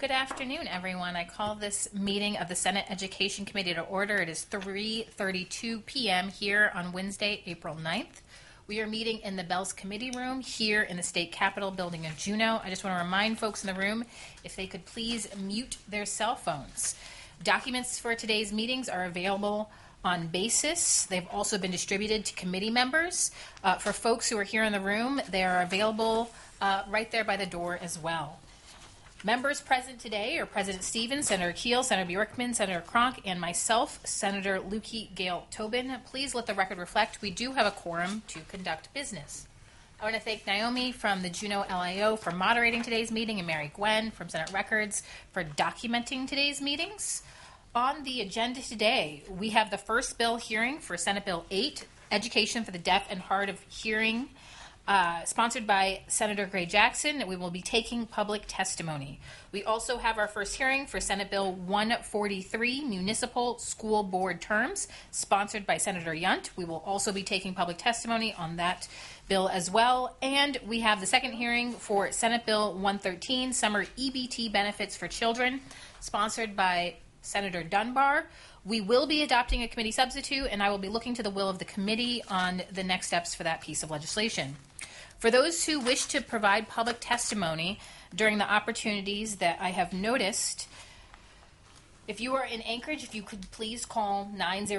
Good afternoon, everyone. I call this meeting of the Senate Education Committee to order. It is 3:32 p.m. here on Wednesday, April 9th. We are meeting in the Bells Committee Room here in the State Capitol building of Juneau. I just want to remind folks in the room if they could please mute their cell phones. Documents for today's meetings are available on Basis. They've also been distributed to committee members. For folks who are here in the room, they are available right there by the door as well. Members present today are President Stevens, Senator Keel, Senator Bjorkman, Senator Cronk, and myself, Senator Lukey Gale Tobin. Please let the record reflect we do have a quorum to conduct business. I want to thank Naomi from the Juneau LIO for moderating today's meeting and Mary Gwen from Senate Records for documenting today's meetings. On the agenda today, we have the first bill hearing for Senate Bill 8, Education for the Deaf and Hard of Hearing, sponsored by Senator Gray Jackson. We will be taking public testimony. We also have our first hearing for Senate Bill 143, Municipal School Board Terms, sponsored by Senator Yunt. We will also be taking public testimony on that bill as well. And we have the second hearing for Senate Bill 113, Summer EBT Benefits for Children, sponsored by Senator Dunbar. We will be adopting a committee substitute, and I will be looking to the will of the committee on the next steps for that piece of legislation. For those who wish to provide public testimony during the opportunities that I have noticed, if you are in Anchorage, if you could please call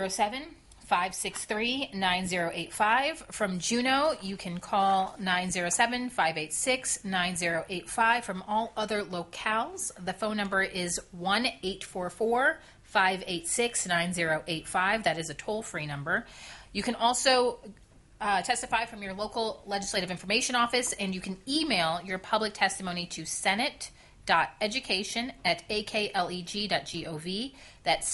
907-563-9085. From Juneau, you can call 907-586-9085. From all other locales, the phone number is 1-844-586-9085. That is a toll-free number. You can also testify from your local legislative information office, and you can email your public testimony to senate.education@akleg.gov. That's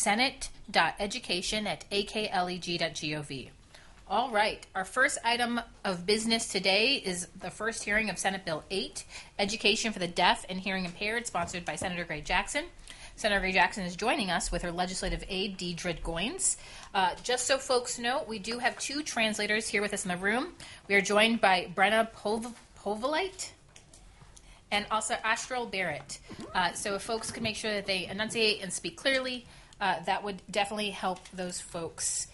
senate.education@akleg.gov. All right. Our first item of business today is the first hearing of Senate Bill 8, Education for the Deaf and Hearing Impaired, sponsored by Senator Gray Jackson. Senator Gray Jackson is joining us with her legislative aide, Deidre Goins. Just so folks know, we do have two translators here with us in the room. We are joined by Brenna Povalite and also Astral Barrett. So if folks could make sure that they enunciate and speak clearly, that would definitely help those folks.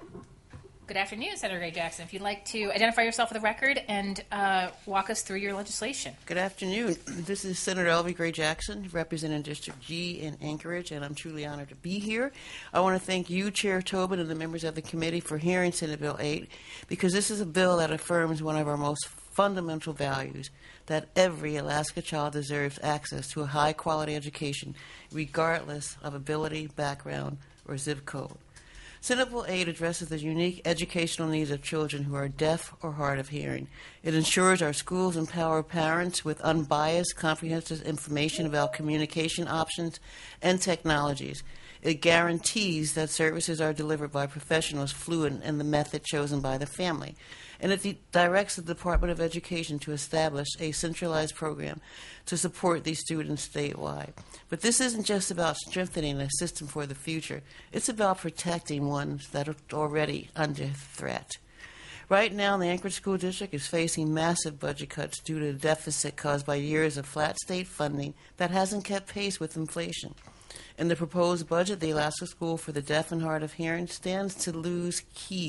Good afternoon, Senator Gray Jackson. If you'd like to identify yourself for the record and walk us through your legislation. Good afternoon. This is Senator Elvie Gray Jackson, representing District G in Anchorage, and I'm truly honored to be here. I want to thank you, Chair Tobin, and the members of the committee for hearing Senate Bill 8, because this is a bill that affirms one of our most fundamental values, that every Alaska child deserves access to a high-quality education, regardless of ability, background, or zip code. Senate Bill 8 addresses the unique educational needs of children who are deaf or hard of hearing. It ensures our schools empower parents with unbiased, comprehensive information about communication options and technologies. It guarantees that services are delivered by professionals fluent in the method chosen by the family. And it directs the Department of Education to establish a centralized program to support these students statewide. But this isn't just about strengthening a system for the future. It's about protecting ones that are already under threat. Right now, the Anchorage School District is facing massive budget cuts due to the deficit caused by years of flat state funding that hasn't kept pace with inflation. In the proposed budget, the Alaska School for the Deaf and Hard of Hearing stands to lose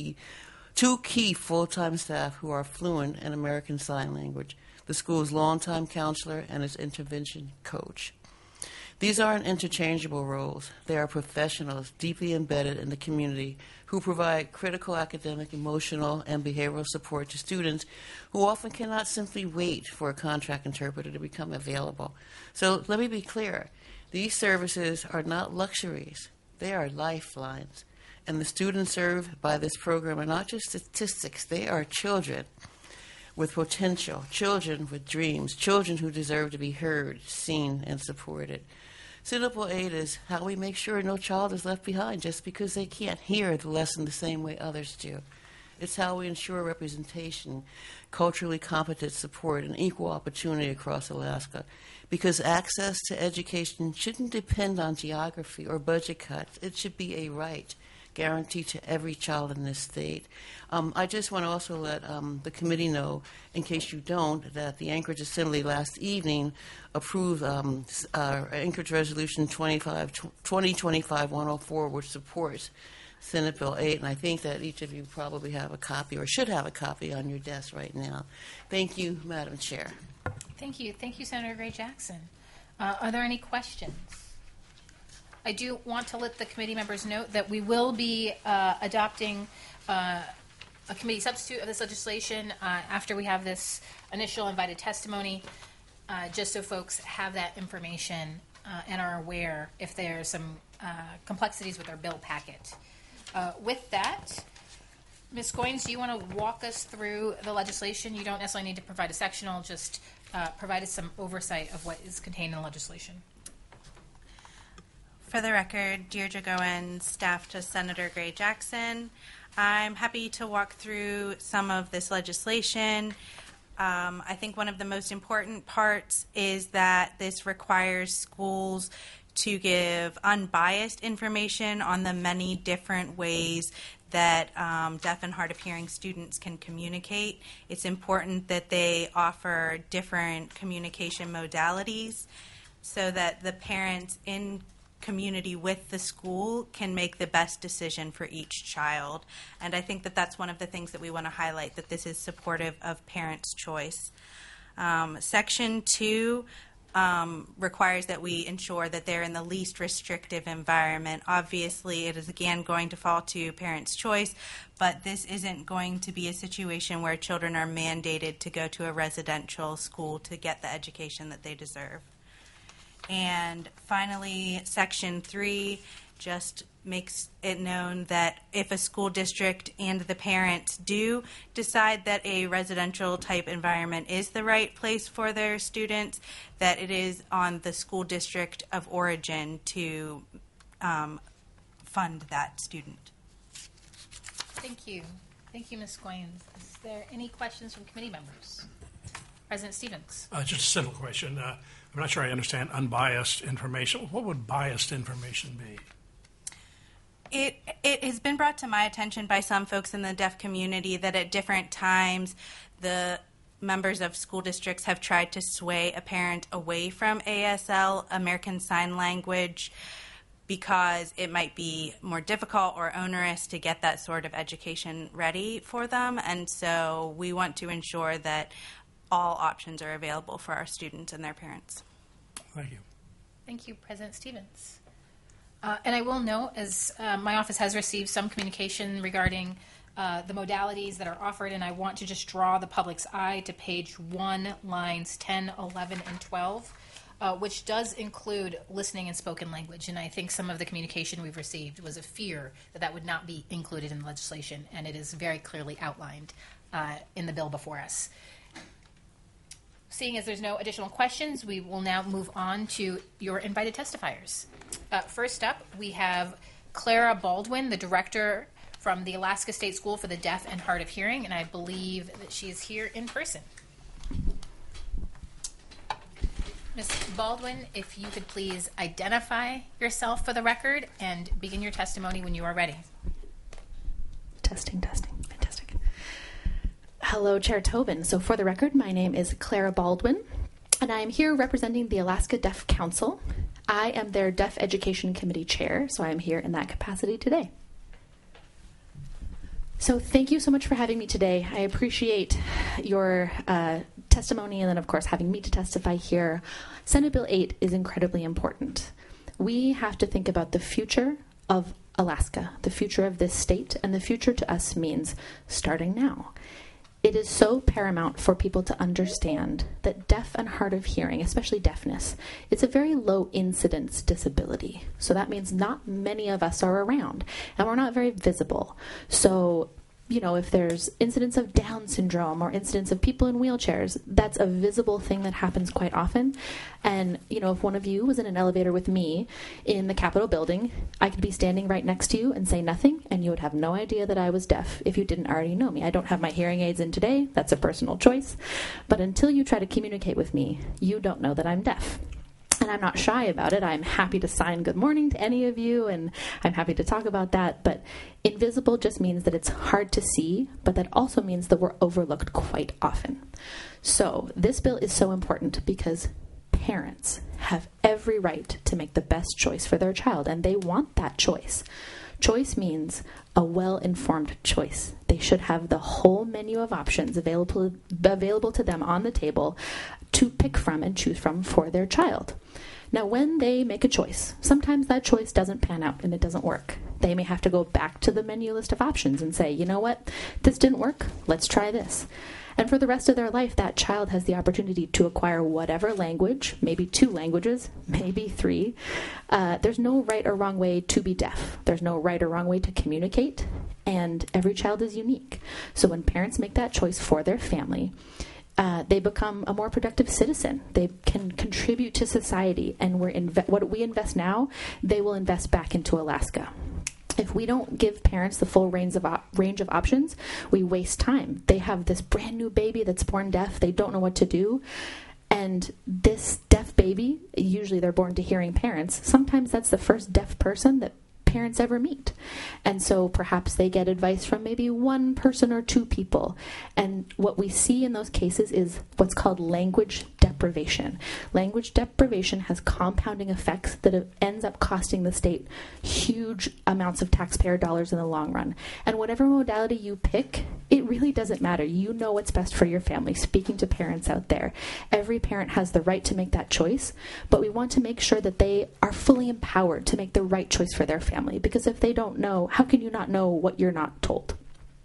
two key full-time staff who are fluent in American Sign Language, the school's longtime counselor and its intervention coach. These aren't interchangeable roles. They are professionals deeply embedded in the community who provide critical academic, emotional, and behavioral support to students who often cannot simply wait for a contract interpreter to become available. So let me be clear. These services are not luxuries. They are lifelines. And the students served by this program are not just statistics. They are children with potential, children with dreams, children who deserve to be heard, seen, and supported. Senate Bill 8 is how we make sure no child is left behind just because they can't hear the lesson the same way others do. It's how we ensure representation, culturally competent support, and equal opportunity across Alaska. Because access to education shouldn't depend on geography or budget cuts. It should be a right guaranteed to every child in this state. I just want to also let the committee know, in case you don't, that the Anchorage Assembly last evening approved Anchorage Resolution 2025-104, which supports Senate Bill 8, and I think that each of you probably have a copy or should have a copy on your desk right now. Thank you, Madam Chair. Thank you. Thank you, Senator Gray Jackson. Are there any questions? I do want to let the committee members know that we will be adopting a committee substitute of this legislation after we have this initial invited testimony, just so folks have that information and are aware if there are some complexities with our bill packet. With that, Ms. Goins, do you want to walk us through the legislation? You don't necessarily need to provide a sectional, just provide us some oversight of what is contained in the legislation. For the record, Deirdre Goins, staff to Senator Gray Jackson. I'm happy to walk through some of this legislation. I think one of the most important parts is that this requires schools to give unbiased information on the many different ways that deaf and hard of hearing students can communicate. It's important that they offer different communication modalities so that the parents in community with the school can make the best decision for each child. And I think that that's one of the things that we want to highlight, that this is supportive of parents' choice. Section 2 requires that we ensure that they're in the least restrictive environment. Obviously, it is again going to fall to parents' choice, but this isn't going to be a situation where children are mandated to go to a residential school to get the education that they deserve. And finally, Section 3 just makes it known that if a school district and the parents do decide that a residential type environment is the right place for their students, that it is on the school district of origin to fund that student. Thank you. Thank you, Ms. Goins. Is there any questions from committee members? President Stevens. Just a simple question. I'm not sure I understand unbiased information. What would biased information be? It has been brought to my attention by some folks in the deaf community that at different times the members of school districts have tried to sway a parent away from ASL, American Sign Language, because it might be more difficult or onerous to get that sort of education ready for them. And so we want to ensure that all options are available for our students and their parents. Thank you. Thank you, President Stevens. And I will note, as my office has received some communication regarding the modalities that are offered, and I want to just draw the public's eye to page 1, lines 10, 11, and 12, which does include listening and spoken language. And I think some of the communication we've received was a fear that that would not be included in the legislation, and it is very clearly outlined in the bill before us. Seeing as there's no additional questions, we will now move on to your invited testifiers. First up, we have Clara Baldwin, the director from the Alaska State School for the Deaf and Hard of Hearing, and I believe that she is here in person. Ms. Baldwin, if you could please identify yourself for the record and begin your testimony when you are ready. Testing. Fantastic. Hello, Chair Tobin. So for the record, my name is Clara Baldwin, and I am here representing the Alaska Deaf Council. I am their Deaf Education Committee Chair, so I am here in that capacity today. So thank you so much for having me today. I appreciate your testimony and then, of course, having me to testify here. Senate Bill 8 is incredibly important. We have to think about the future of Alaska, the future of this state, and the future to us means starting now. It is so paramount for people to understand that deaf and hard of hearing, especially deafness, it's a very low incidence disability. So that means not many of us are around, and we're not very visible. So, you know, if there's incidents of Down syndrome or incidents of people in wheelchairs, that's a visible thing that happens quite often. And, you know, if one of you was in an elevator with me in the Capitol building, I could be standing right next to you and say nothing, and you would have no idea that I was deaf if you didn't already know me. I don't have my hearing aids in today. That's a personal choice. But until you try to communicate with me, you don't know that I'm deaf. And I'm not shy about it. I'm happy to sign good morning to any of you, and I'm happy to talk about that. But invisible just means that it's hard to see, but that also means that we're overlooked quite often. So this bill is so important because parents have every right to make the best choice for their child, and they want that choice. Choice means a well-informed choice. They should have the whole menu of options available to them on the table to pick from and choose from for their child. Now, when they make a choice, sometimes that choice doesn't pan out and it doesn't work. They may have to go back to the menu list of options and say, you know what, this didn't work, let's try this. And for the rest of their life, that child has the opportunity to acquire whatever language, maybe 2 languages, maybe 3. There's no right or wrong way to be deaf. There's no right or wrong way to communicate, and every child is unique. So when parents make that choice for their family, they become a more productive citizen. They can contribute to society, and what we invest now, they will invest back into Alaska. If we don't give parents the full range of options, we waste time. They have this brand new baby that's born deaf. They don't know what to do. And this deaf baby, usually they're born to hearing parents. Sometimes that's the first deaf person that parents ever meet. And so perhaps they get advice from maybe 1 person or 2 people. And what we see in those cases is what's called language deprivation. Language deprivation has compounding effects that ends up costing the state huge amounts of taxpayer dollars in the long run. And whatever modality you pick, it really doesn't matter. You know what's best for your family. Speaking to parents out there, every parent has the right to make that choice, but we want to make sure that they are fully empowered to make the right choice for their family. Because if they don't know, how can you not know what you're not told?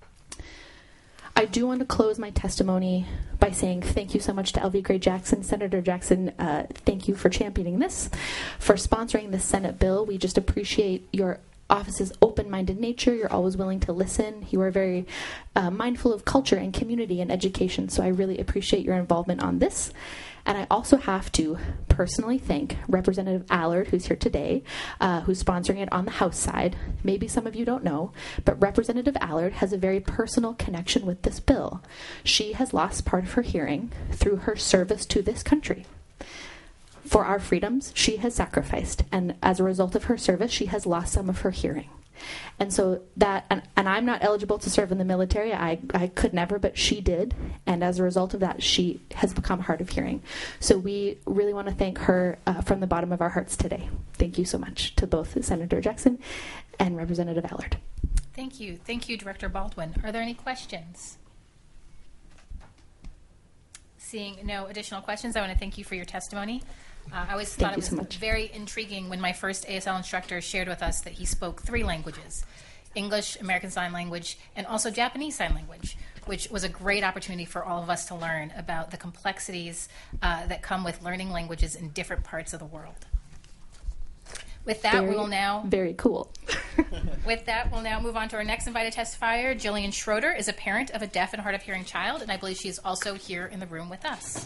I do want to close my testimony by saying thank you so much to Elvie Gray Jackson. Senator Jackson, thank you for championing this, for sponsoring this Senate bill. We just appreciate your office's open-minded nature. You're always willing to listen. You are very mindful of culture and community and education, so I really appreciate your involvement on this. And I also have to personally thank Representative Allard, who's here today, who's sponsoring it on the House side. Maybe some of you don't know, but Representative Allard has a very personal connection with this bill. She has lost part of her hearing through her service to this country. For our freedoms, she has sacrificed, and as a result of her service, she has lost some of her hearing. And so that, and I'm not eligible to serve in the military. I could never, but she did. And as a result of that, she has become hard of hearing. So we really want to thank her from the bottom of our hearts today. Thank you so much to both Senator Jackson and Representative Allard. Thank you. Thank you, Director Baldwin. Are there any questions? Seeing no additional questions, I want to thank you for your testimony. I always thought it was very intriguing when my first ASL instructor shared with us that he spoke 3 languages, English, American Sign Language, and also Japanese Sign Language, which was a great opportunity for all of us to learn about the complexities that come with learning languages in different parts of the world. With that, we will now... Very cool. With that, we'll now move on to our next invited testifier. Jillian Schroeder is a parent of a deaf and hard of hearing child, and I believe she is also here in the room with us.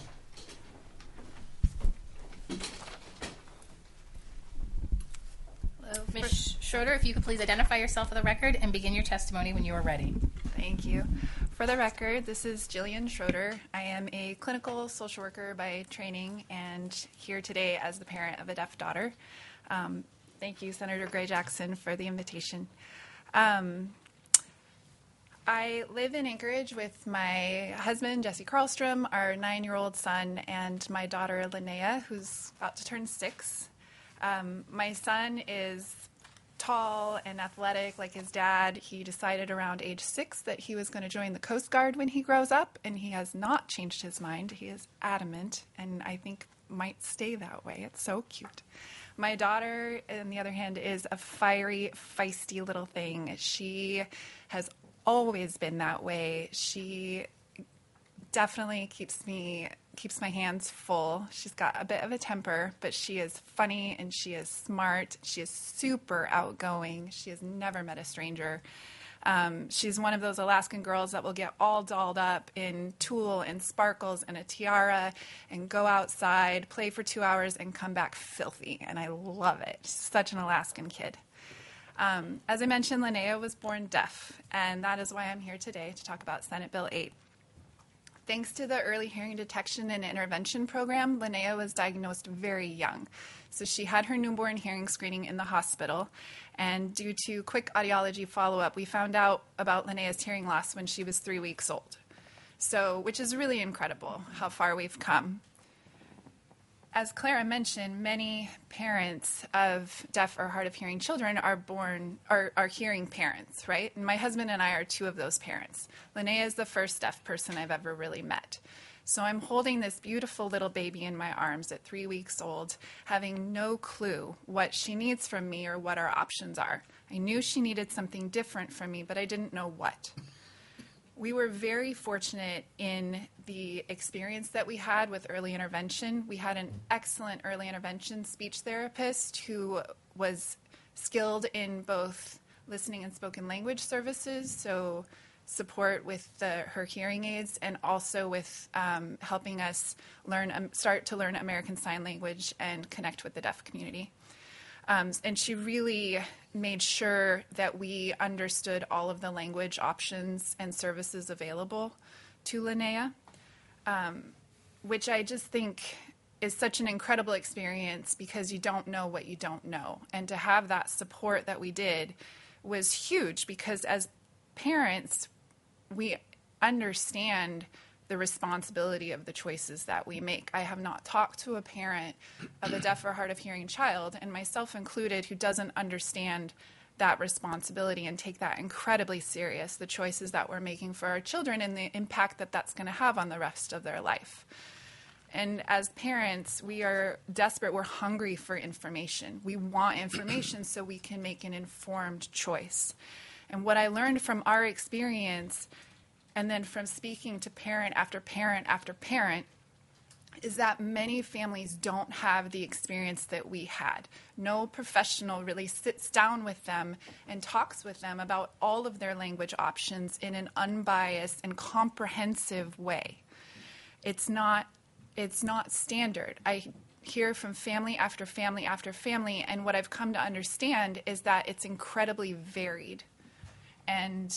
Ms. Schroeder, if you could please identify yourself for the record and begin your testimony when you are ready. Thank you. For the record, this is Jillian Schroeder. I am a clinical social worker by training and here today as the parent of a deaf daughter. Thank you, Senator Gray Jackson, for the invitation. I live in Anchorage with my husband, Jesse Karlstrom, our 9-year-old son, and my daughter, Linnea, who's about to turn 6. My son is tall and athletic like his dad. He decided around age 6 that he was going to join the Coast Guard when he grows up, and he has not changed his mind. He is adamant, and I think might stay that way. It's so cute. My daughter, on the other hand, is a fiery, feisty little thing. She has always been that way. She definitely keeps my hands full. She's got a bit of a temper, but she is funny and she is smart. She is super outgoing. She has never met a stranger. She's one of those Alaskan girls that will get all dolled up in tulle and sparkles and a tiara and go outside, play for 2 hours, and come back filthy. And I love it. She's such an Alaskan kid. As I mentioned, Linnea was born deaf, and that is why I'm here today to talk about Senate Bill 8. Thanks to the early hearing detection and intervention program, Linnea was diagnosed very young. So she had her newborn hearing screening in the hospital, and due to quick audiology follow-up, we found out about Linnea's hearing loss when she was 3 weeks old. So, which is really incredible how far we've come. As Clara mentioned, many parents of deaf or hard of hearing children are hearing parents, right? And my husband and I are two of those parents. Linnea is the first deaf person I've ever really met. So I'm holding this beautiful little baby in my arms at 3 weeks old, having no clue what she needs from me or what our options are. I knew she needed something different from me, but I didn't know what. We were very fortunate in the experience that we had with early intervention. We had an excellent early intervention speech therapist who was skilled in both listening and spoken language services, so support with her hearing aids, and also with helping us start to learn American Sign Language and connect with the deaf community. And she really made sure that we understood all of the language options and services available to Linnea, which I just think is such an incredible experience because you don't know what you don't know. And to have that support that we did was huge because as parents, we understand the responsibility of the choices that we make. I have not talked to a parent of a deaf or hard of hearing child, and myself included, who doesn't understand that responsibility and take that incredibly serious, the choices that we're making for our children and the impact that that's going to have on the rest of their life. And as parents, we are desperate. We're hungry for information. We want information so we can make an informed choice. And what I learned from our experience, and then from speaking to parent after parent after parent, is that many families don't have the experience that we had. No professional really sits down with them and talks with them about all of their language options in an unbiased and comprehensive way. It's not standard. I hear from family after family after family, and what I've come to understand is that it's incredibly varied and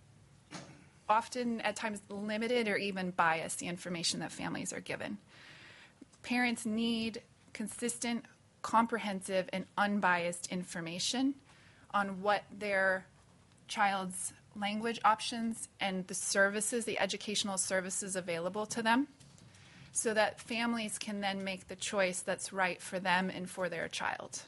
often at times limited or even biased, the information that families are given. Parents need consistent, comprehensive, and unbiased information on what their child's language options and the services, the educational services available to them, so that families can then make the choice that's right for them and for their child.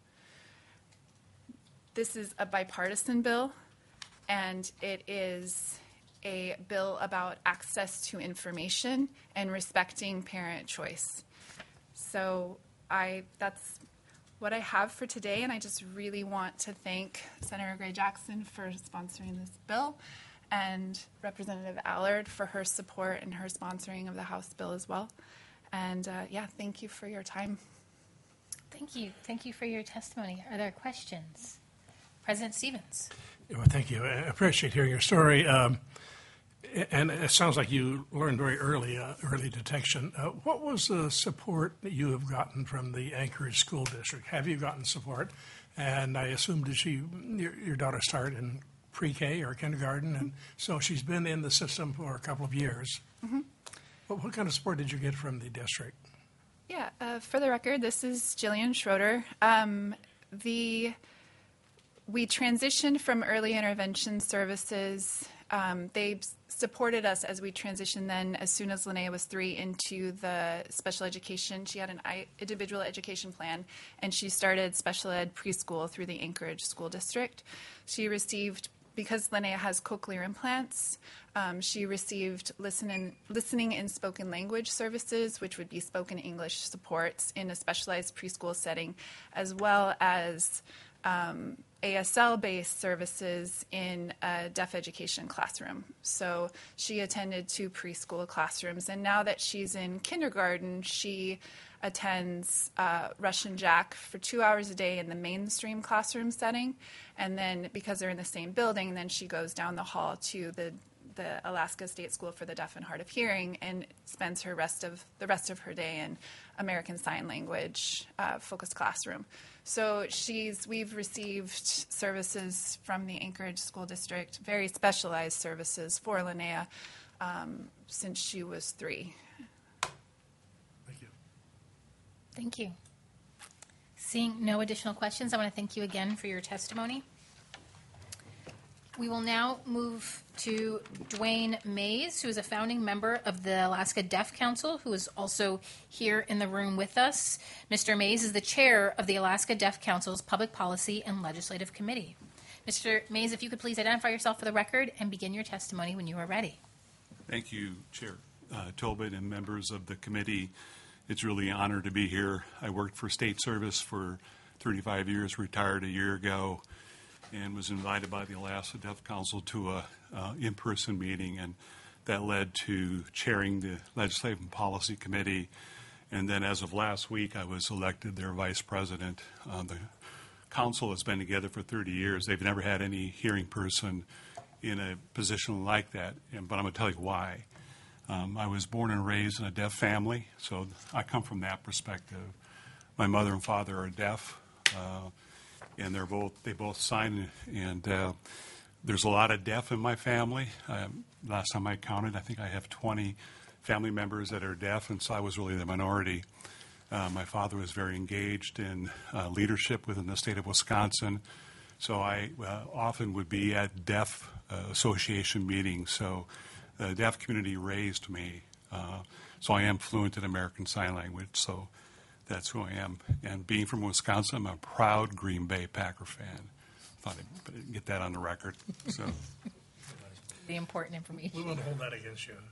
This is a bipartisan bill, and it is a bill about access to information and respecting parent choice. So that's what I have for today, and I just really want to thank Senator Gray Jackson for sponsoring this bill, and Representative Allard for her support and her sponsoring of the House bill as well. And thank you for your time. Thank you. Thank you for your testimony. Are there questions? President Stevens. Well, thank you. I appreciate hearing your story. And it sounds like you learned very early detection. What was the support that you have gotten from the Anchorage School District? Have you gotten support? And I assume your daughter start in pre-K or kindergarten, and so she's been in the system for a couple of years. Mm-hmm. What kind of support did you get from the district? Yeah, for the record, this is Jillian Schroeder. We transitioned from early intervention services. They supported us as we transitioned then, as soon as Linnea was 3, into the special education. She had an individual education plan, and she started special ed preschool through the Anchorage School District. She received, because Linnea has cochlear implants, she received listening and spoken language services, which would be spoken English supports in a specialized preschool setting, as well as ASL-based services in a deaf education classroom. So she attended 2 preschool classrooms, and now that she's in kindergarten, she attends Russian Jack for 2 hours a day in the mainstream classroom setting, and then because they're in the same building, then she goes down the hall to the Alaska State School for the Deaf and Hard of Hearing and spends the rest of her day in American Sign Language focused classroom. So we've received services from the Anchorage School District, very specialized services for Linnea, since she was 3. Thank you. Thank you. Seeing no additional questions, I want to thank you again for your testimony. We will now move to Dwayne Mays, who is a founding member of the Alaska Deaf Council, who is also here in the room with us. Mr. Mays is the chair of the Alaska Deaf Council's Public Policy and Legislative Committee. Mr. Mays, if you could please identify yourself for the record and begin your testimony when you are ready. Thank you, Chair Tobin and members of the committee. It's really an honor to be here. I worked for state service for 35 years, retired a year ago, and was invited by the Alaska Deaf Council to a in-person meeting, and that led to chairing the Legislative and Policy Committee. And then as of last week, I was elected their vice president. The council has been together for 30 years. They've never had any hearing person in a position like that, but I'm going to tell you why. I was born and raised in a deaf family, so I come from that perspective. My mother and father are deaf, and they both sign, and there's a lot of deaf in my family. Last time I counted, I think I have 20 family members that are deaf, and so I was really the minority. My father was very engaged in leadership within the state of Wisconsin, so I often would be at deaf association meetings. So the deaf community raised me. So I am fluent in American Sign Language, so that's who I am. And being from Wisconsin, I'm a proud Green Bay Packer fan. Thought I'd get that on the record. So The important information. We won't hold that against you.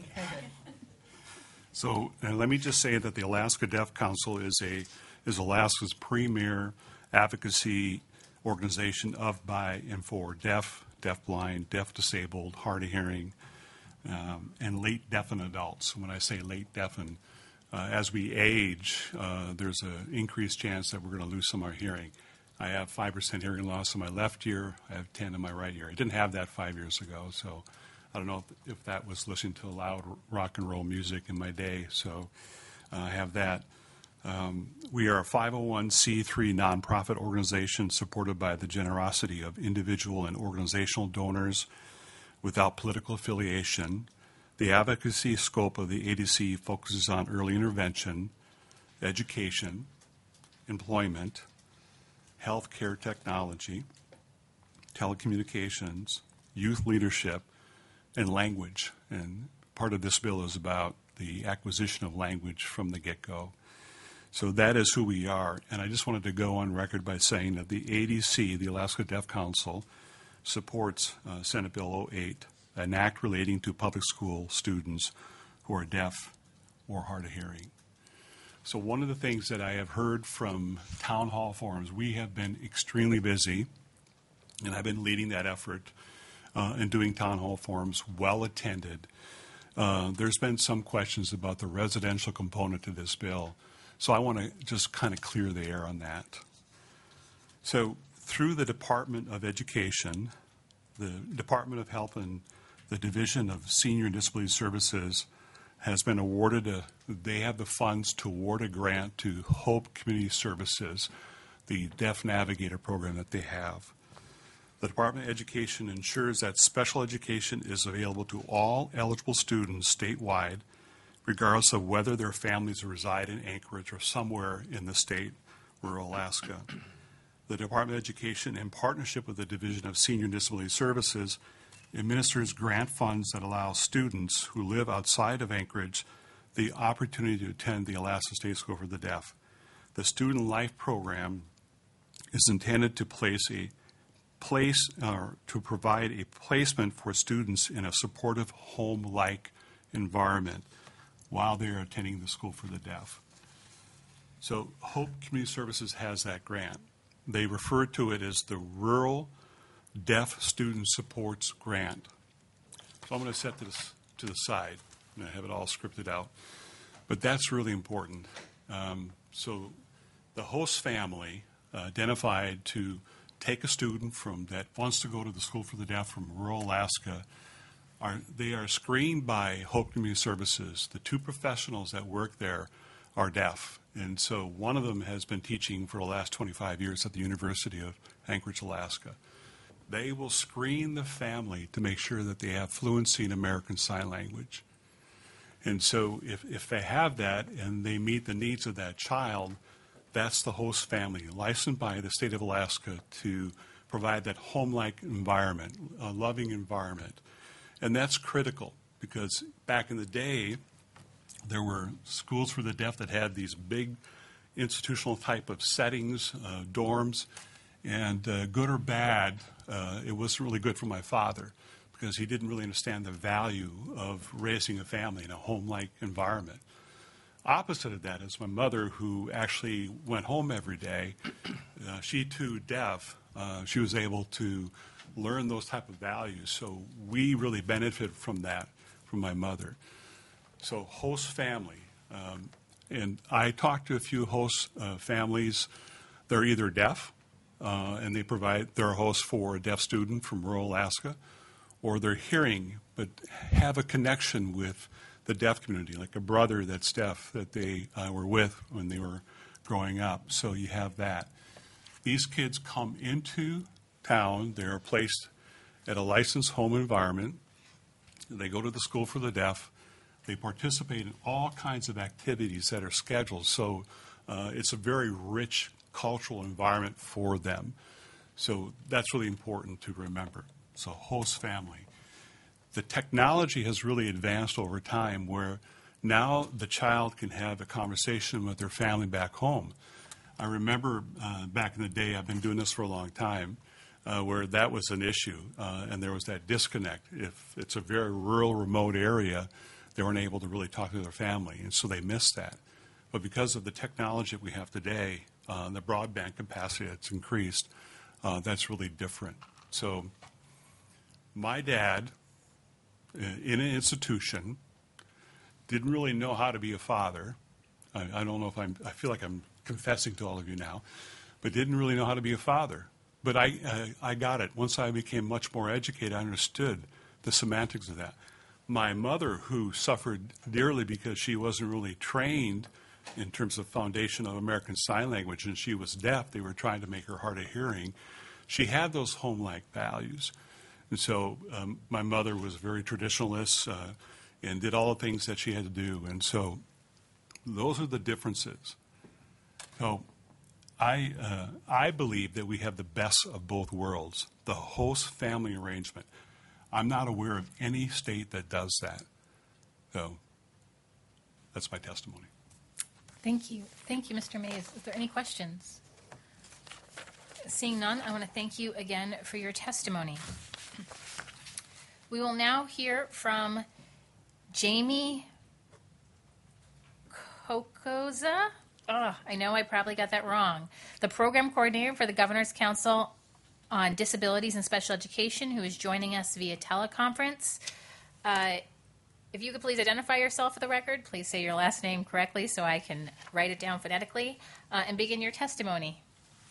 So let me just say that the Alaska Deaf Council is Alaska's premier advocacy organization of, by, and for deaf, deafblind, deaf-disabled, hard of hearing, and late deafened adults. When I say late deafened, as we age, there's an increased chance that we're going to lose some of our hearing. I have 5% hearing loss in my left ear. I have 10 in my right ear. I didn't have that 5 years ago, so I don't know if that was listening to loud rock and roll music in my day, so I have that. We are a 501c3 nonprofit organization supported by the generosity of individual and organizational donors without political affiliation. The advocacy scope of the ADC focuses on early intervention, education, employment, healthcare technology, telecommunications, youth leadership, and language. And part of this bill is about the acquisition of language from the get-go. So that is who we are. And I just wanted to go on record by saying that the ADC, the Alaska Deaf Council, supports Senate Bill 08, an act relating to public school students who are deaf or hard of hearing. So one of the things that I have heard from town hall forums, we have been extremely busy, and I've been leading that effort and doing town hall forums, well attended. There's been some questions about the residential component to this bill. So I want to just kind of clear the air on that. So through the Department of Education, the Department of Health and the Division of Senior and Disability Services has been awarded they have the funds to award a grant to Hope Community Services, the Deaf Navigator program that they have. The Department of Education ensures that special education is available to all eligible students statewide, regardless of whether their families reside in Anchorage or somewhere in the state, rural Alaska. The Department of Education, in partnership with the Division of Senior and Disability Services, administers grant funds that allow students who live outside of Anchorage the opportunity to attend the Alaska State School for the Deaf. The Student Life Program is intended to to provide a placement for students in a supportive home-like environment while they are attending the School for the Deaf. So Hope Community Services has that grant. They refer to it as the Rural Deaf Student Supports Grant. So I'm going to set this to the side, and I have it all scripted out. But that's really important. So the host family identified to take a student that wants to go to the School for the Deaf from rural Alaska. They are screened by Hope Community Services. The two professionals that work there are deaf. And so one of them has been teaching for the last 25 years at the University of Anchorage, Alaska. They will screen the family to make sure that they have fluency in American Sign Language. And so if they have that and they meet the needs of that child, that's the host family, licensed by the state of Alaska to provide that home-like environment, a loving environment. And that's critical because back in the day, there were schools for the deaf that had these big institutional type of settings, dorms, and good or bad, it wasn't really good for my father because he didn't really understand the value of raising a family in a home-like environment. Opposite of that is my mother, who actually went home every day. She too deaf. She was able to learn those type of values. So we really benefited from that, from my mother. So host family. And I talked to a few host families. They're either deaf, and they're a host for a deaf student from rural Alaska, or they're hearing but have a connection with the deaf community, like a brother that's deaf that they were with when they were growing up. So you have that. These kids come into town. They're placed at a licensed home environment. They go to the School for the Deaf. They participate in all kinds of activities that are scheduled. So it's a very rich cultural environment for them. So that's really important to remember. So host family. The technology has really advanced over time where now the child can have a conversation with their family back home. I remember back in the day, I've been doing this for a long time, where that was an issue, and there was that disconnect. If it's a very rural, remote area, they weren't able to really talk to their family, and so they missed that. But because of the technology that we have today, the broadband capacity that's increased, that's really different. So my dad, in an institution, didn't really know how to be a father. I don't know if I feel like I'm confessing to all of you now, but didn't really know how to be a father. But I got it. Once I became much more educated, I understood the semantics of that. My mother, who suffered dearly because she wasn't really trained in terms of foundation of American Sign Language, and she was deaf, they were trying to make her hard of hearing, she had those home-like values. And so my mother was very traditionalist and did all the things that she had to do. And so those are the differences. So I believe that we have the best of both worlds, the host family arrangement. I'm not aware of any state that does that. So that's my testimony. Thank you. Thank you, Mr. Mays. Is there any questions? Seeing none, I want to thank you again for your testimony. We will now hear from Jamie Kokoza. Oh, I know I probably got that wrong. The program coordinator for the Governor's Council on Disabilities and Special Education, who is joining us via teleconference. If you could please identify yourself for the record, please say your last name correctly so I can write it down phonetically, and begin your testimony.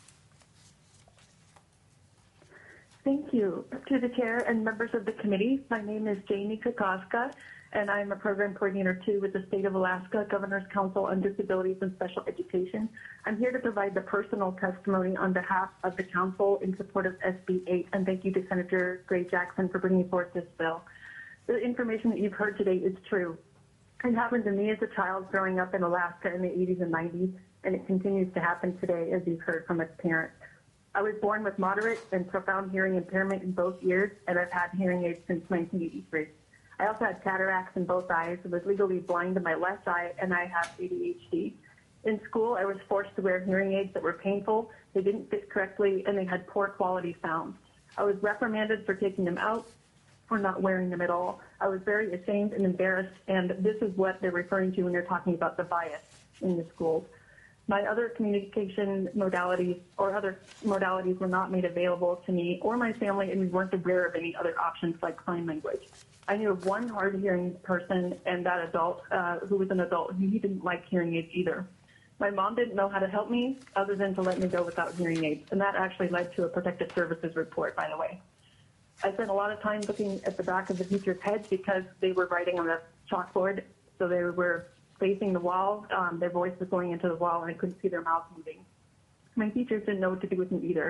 Thank you. To the chair and members of the committee, my name is Jamie Kokoska, and I'm a program coordinator too with the State of Alaska Governor's Council on Disabilities and Special Education. I'm here to provide the personal testimony on behalf of the council in support of SB 8, and thank you to Senator Gray Jackson for bringing forth this bill. The information that you've heard today is true. It happened to me as a child growing up in Alaska in the 80s and 90s, and it continues to happen today, as you've heard from its parents. I was born with moderate and profound hearing impairment in both ears, and I've had hearing aids since 1983. I also had cataracts in both eyes, was legally blind in my left eye, and I have ADHD. In school, I was forced to wear hearing aids that were painful, they didn't fit correctly, and they had poor quality sound. I was reprimanded for taking them out or not wearing them at all. I was very ashamed and embarrassed, and this is what they're referring to when they're talking about the bias in the schools. My other communication modalities or other modalities were not made available to me or my family, and we weren't aware of any other options like sign language. I knew of one hard-hearing person, and that adult who was an adult, he didn't like hearing aids either. My mom didn't know how to help me other than to let me go without hearing aids, and that actually led to a protective services report, by the way. I spent a lot of time looking at the back of the teacher's heads because they were writing on a chalkboard, so they were facing the wall. Their voice was going into the wall, and I couldn't see their mouths moving. My teachers didn't know what to do with me either.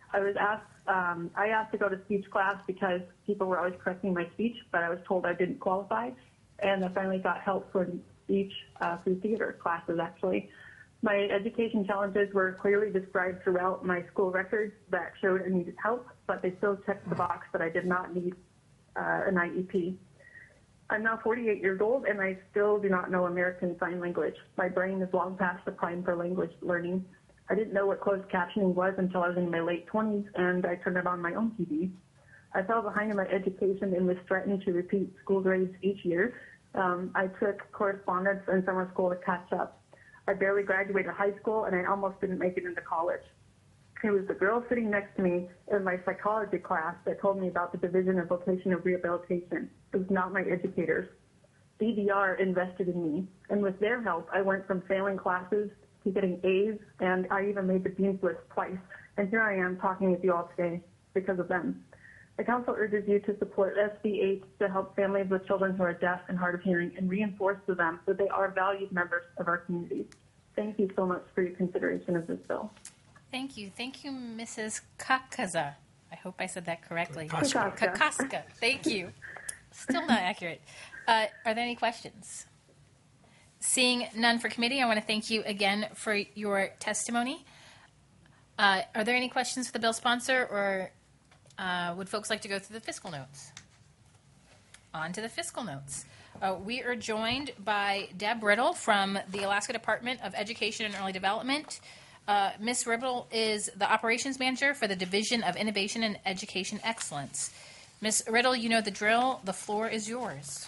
I asked to go to speech class because people were always correcting my speech, but I was told I didn't qualify. And I finally got help for speech through theater classes, actually. My education challenges were clearly described throughout my school records that showed I needed help, but they still checked the box that I did not need an IEP. I'm now 48 years old, and I still do not know American Sign Language. My brain is long past the prime for language learning. I didn't know what closed captioning was until I was in my late 20s, and I turned it on my own TV. I fell behind in my education and was threatened to repeat school grades each year. I took correspondence and summer school to catch up. I barely graduated high school, and I almost didn't make it into college. It was the girl sitting next to me in my psychology class that told me about the Division of Vocational Rehabilitation. It was not my educators. DVR invested in me, and with their help, I went from failing classes to getting A's, and I even made the Dean's List twice. And here I am talking with you all today because of them. The Council urges you to support SB 8 to help families with children who are deaf and hard of hearing and reinforce to them that they are valued members of our community. Thank you so much for your consideration of this bill. Thank you. Thank you, Mrs. Kakaza. I hope I said that correctly. Kakaska. Kakaska. Thank you. Still not accurate. Are there any questions? Seeing none for committee, I want to thank you again for your testimony. Are there any questions for the bill sponsor, or would folks like to go through the fiscal notes? On to the fiscal notes. We are joined by Deb Riddle from the Alaska Department of Education and Early Development. Ms. Riddle is the operations manager for the Division of Innovation and Education Excellence. Ms. Riddle, you know the drill. The floor is yours.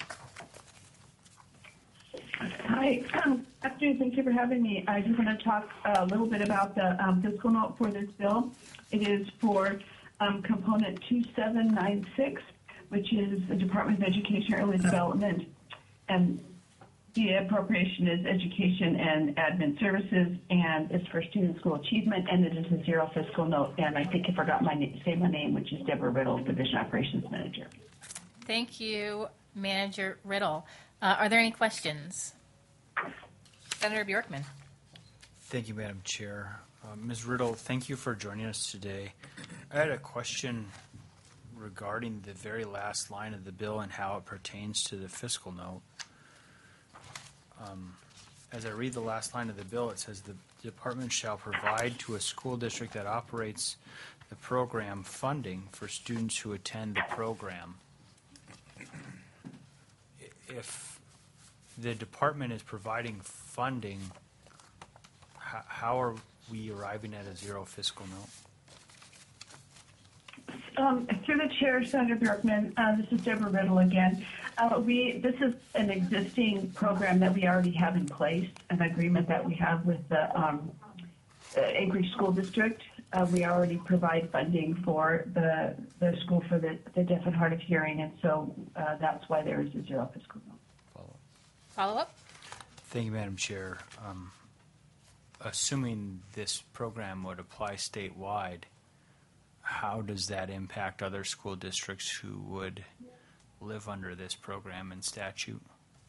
Hi. Afternoon. Thank you for having me. I just want to talk a little bit about the fiscal note for this bill. It is for component 2796, which is the Department of Education and Early Development, and the appropriation is education and admin services, and it's for student school achievement, and it is a zero fiscal note. And I think I forgot say my name, which is Deborah Riddle, Division Operations Manager. Thank you, Manager Riddle. Are there any questions? Senator Bjorkman. Thank you, Madam Chair. Ms. Riddle, thank you for joining us today. I had a question regarding the very last line of the bill and how it pertains to the fiscal note. As I read the last line of the bill, it says the department shall provide to a school district that operates the program funding for students who attend the program. If the department is providing funding, how are we arriving at a zero fiscal note? Through the chair, Senator Bjorkman, this is Deborah Riddle again. This is an existing program that we already have in place, an agreement that we have with the Anchorage School District. We already provide funding for the school for the deaf and hard of hearing, and so that's why there is a zero fiscal note. Follow up? Thank you, Madam Chair. Assuming this program would apply statewide, how does that impact other school districts who would live under this program and statute?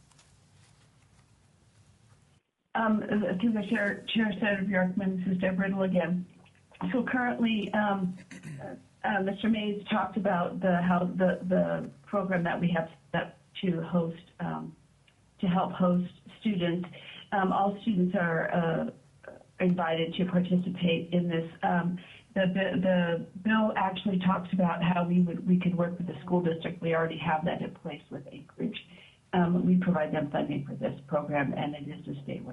Through the chair, Senator Bjorkman, this is Deb Riddle again. So currently, Mr. Mays talked about how the program that we have set up to host, to help host students. All students are invited to participate in this. The bill actually talks about how we could work with the school district. We already have that in place with Anchorage. We provide them funding for this program, and it is a statewide.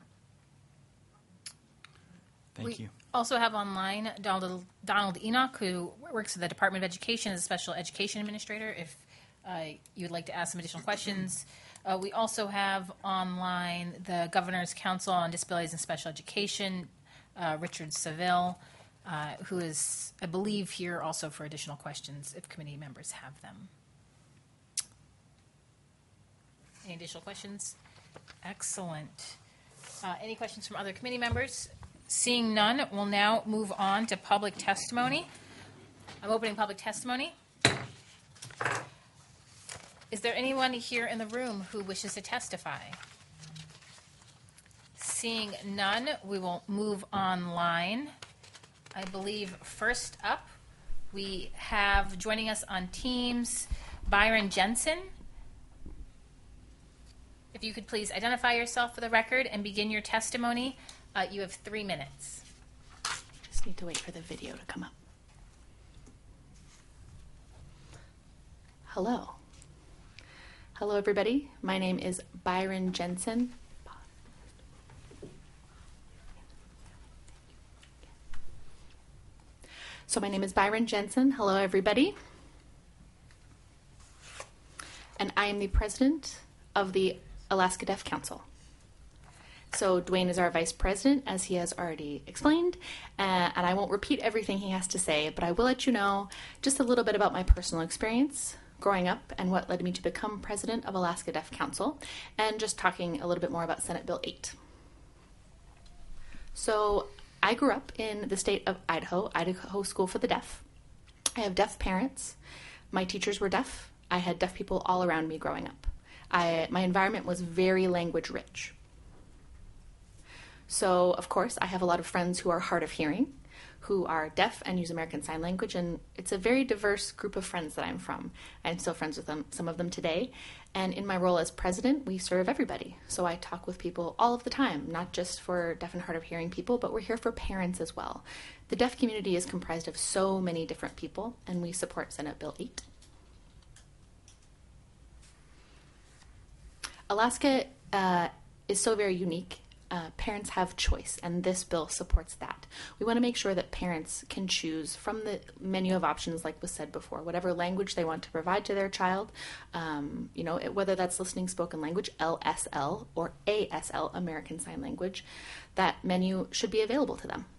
Thank you. Also have online Donald Enoch, who works at the Department of Education as a special education administrator, if you would like to ask some additional questions. We also have online the Governor's Council on Disabilities and Special Education, Richard Seville, who is, I believe, here also for additional questions if committee members have them. Any additional questions? Excellent. Any questions from other committee members? Seeing none, we'll now move on to public testimony. I'm opening public testimony. Is there anyone here in the room who wishes to testify? Seeing none, we will move online. I believe first up, we have joining us on Teams, Byron Jensen. If you could please identify yourself for the record and begin your testimony. You have 3 minutes. Just need to wait for the video to come up. Hello. Hello, everybody. My name is Byron Jensen. So my name is Byron Jensen. Hello, everybody. And I am the president of the Alaska Deaf Council. So Dwayne is our vice president, as he has already explained, and I won't repeat everything he has to say, but I will let you know just a little bit about my personal experience growing up and what led me to become president of Alaska Deaf Council, and just talking a little bit more about Senate Bill 8. So I grew up in the state of Idaho, Idaho School for the Deaf. I have deaf parents. My teachers were deaf. I had deaf people all around me growing up. My environment was very language rich. So, of course, I have a lot of friends who are hard of hearing, who are deaf and use American Sign Language, and it's a very diverse group of friends that I'm from. I'm still friends with them, some of them today, and in my role as president, we serve everybody. So I talk with people all of the time, not just for deaf and hard of hearing people, but we're here for parents as well. The deaf community is comprised of so many different people, and we support Senate Bill 8. Alaska is so very unique. Parents have choice, and this bill supports that. We want to make sure that parents can choose from the menu of options, like was said before, whatever language they want to provide to their child, whether that's listening spoken language, LSL, or ASL, American Sign Language, that menu should be available to them.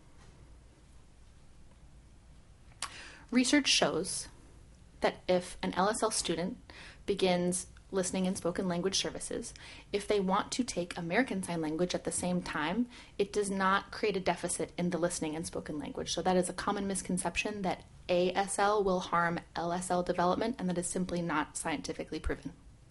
Research shows that if an LSL student begins listening and spoken language services, if they want to take American Sign Language at the same time, it does not create a deficit in the listening and spoken language. So that is a common misconception that ASL will harm LSL development, and that is simply not scientifically proven.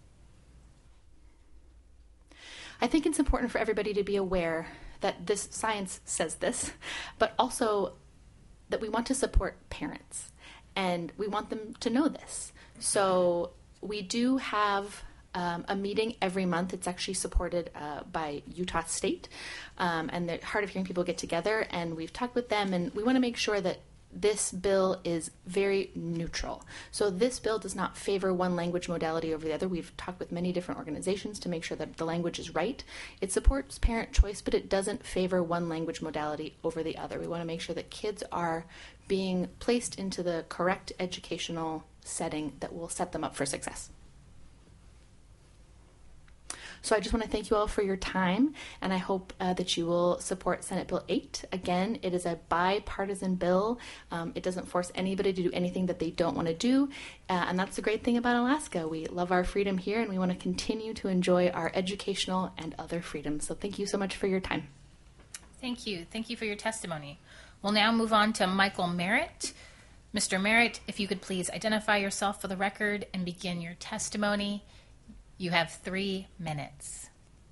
I think it's important for everybody to be aware that this science says this, but also that we want to support parents, and we want them to know this. So we do have a meeting every month. It's actually supported by Utah State, and the hard of hearing people get together, and we've talked with them, and we want to make sure that this bill is very neutral. So this bill does not favor one language modality over the other. We've talked with many different organizations to make sure that the language is right. It supports parent choice, but it doesn't favor one language modality over the other. We want to make sure that kids are being placed into the correct educational setting that will set them up for success. So I just want to thank you all for your time, and I hope that you will support Senate Bill 8. Again, it is a bipartisan bill. It doesn't force anybody to do anything that they don't want to do, and that's the great thing about Alaska. We love our freedom here, and we want to continue to enjoy our educational and other freedoms. So thank you so much for your time. Thank you. Thank you for your testimony. We'll now move on to Michael Merritt. Mr. Merritt, if you could please identify yourself for the record and begin your testimony. You have 3 minutes.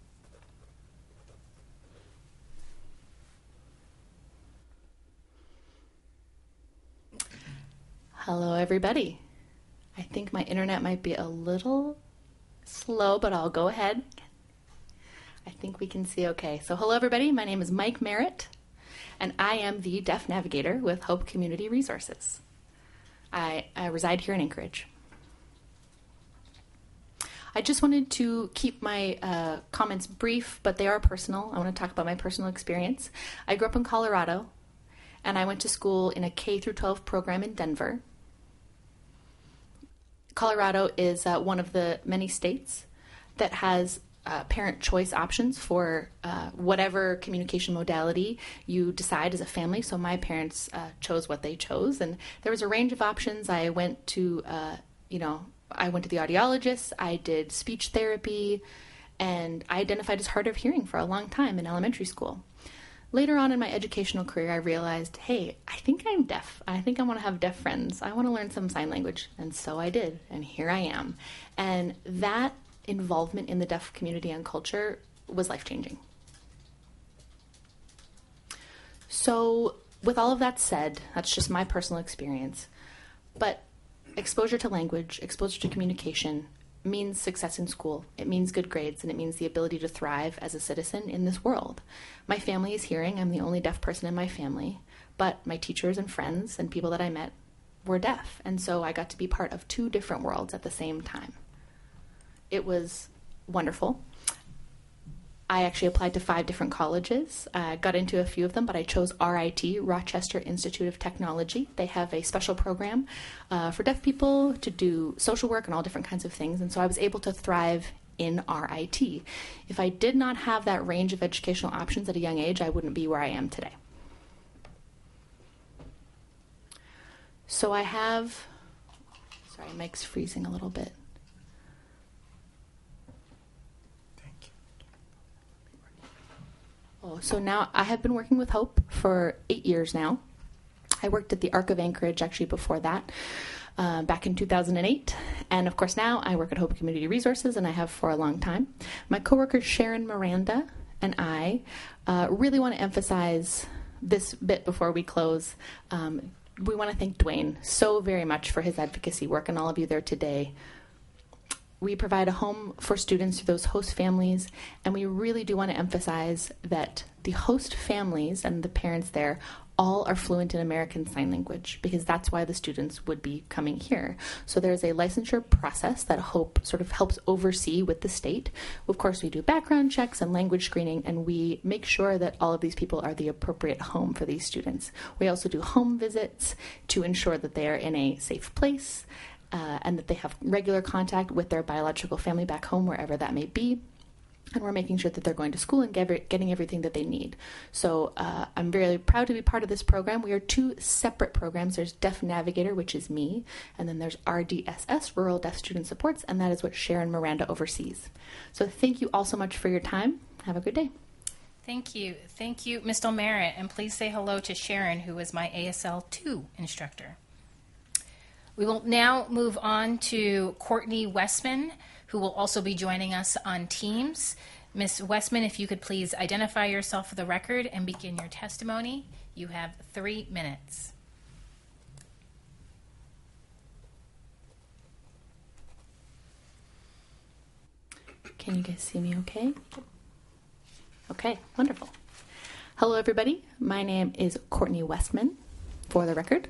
Hello, everybody. I think my internet might be a little slow, but I'll go ahead. I think we can see okay. So hello, everybody. My name is Mike Merritt, and I am the Deaf Navigator with Hope Community Resources. I reside here in Anchorage. I just wanted to keep my comments brief, but they are personal. I want to talk about my personal experience. I grew up in Colorado, and I went to school in a K-12 program in Denver. Colorado is one of the many states that has parent choice options for whatever communication modality you decide as a family. So my parents chose what they chose, and there was a range of options. I went to, I went to the audiologist, I did speech therapy, and I identified as hard of hearing for a long time in elementary school. Later on in my educational career, I realized, hey, I think I'm deaf. I think I want to have deaf friends. I want to learn some sign language. And so I did, and here I am. And that involvement in the deaf community and culture was life-changing. So with all of that said, that's just my personal experience. But exposure to language, exposure to communication means success in school. It means good grades, and it means the ability to thrive as a citizen in this world. My family is hearing. I'm the only deaf person in my family, but my teachers and friends and people that I met were deaf, and so I got to be part of 2 different worlds at the same time. It was wonderful. I actually applied to 5 different colleges. I got into a few of them, but I chose RIT, Rochester Institute of Technology. They have a special program for deaf people to do social work and all different kinds of things, and so I was able to thrive in RIT. If I did not have that range of educational options at a young age, I wouldn't be where I am today. So I have, sorry, mic's freezing a little bit. So now I have been working with Hope for 8 years now. I worked at the Arc of Anchorage actually before that, back in 2008. And of course now I work at Hope Community Resources, and I have for a long time. My coworker Sharon Miranda and I really want to emphasize this bit before we close. We want to thank Dwayne so very much for his advocacy work and all of you there today. We provide a home for students through those host families, and we really do want to emphasize that the host families and the parents there all are fluent in American Sign Language, because that's why the students would be coming here. So there's a licensure process that Hope sort of helps oversee with the state. Of course, we do background checks and language screening, and we make sure that all of these people are the appropriate home for these students. We also do home visits to ensure that they are in a safe place, and that they have regular contact with their biological family back home, wherever that may be. And we're making sure that they're going to school and getting everything that they need. So I'm very proud to be part of this program. We are 2 separate programs. There's Deaf Navigator, which is me, and then there's RDSS, Rural Deaf Student Supports, and that is what Sharon Miranda oversees. So thank you all so much for your time. Have a good day. Thank you. Thank you, Ms. Delmerit, and please say hello to Sharon, who is my ASL 2 instructor. We will now move on to Courtney Westman, who will also be joining us on Teams. Ms. Westman, if you could please identify yourself for the record and begin your testimony. You have 3 minutes. Can you guys see me okay? Okay, wonderful. Hello, everybody. My name is Courtney Westman, for the record.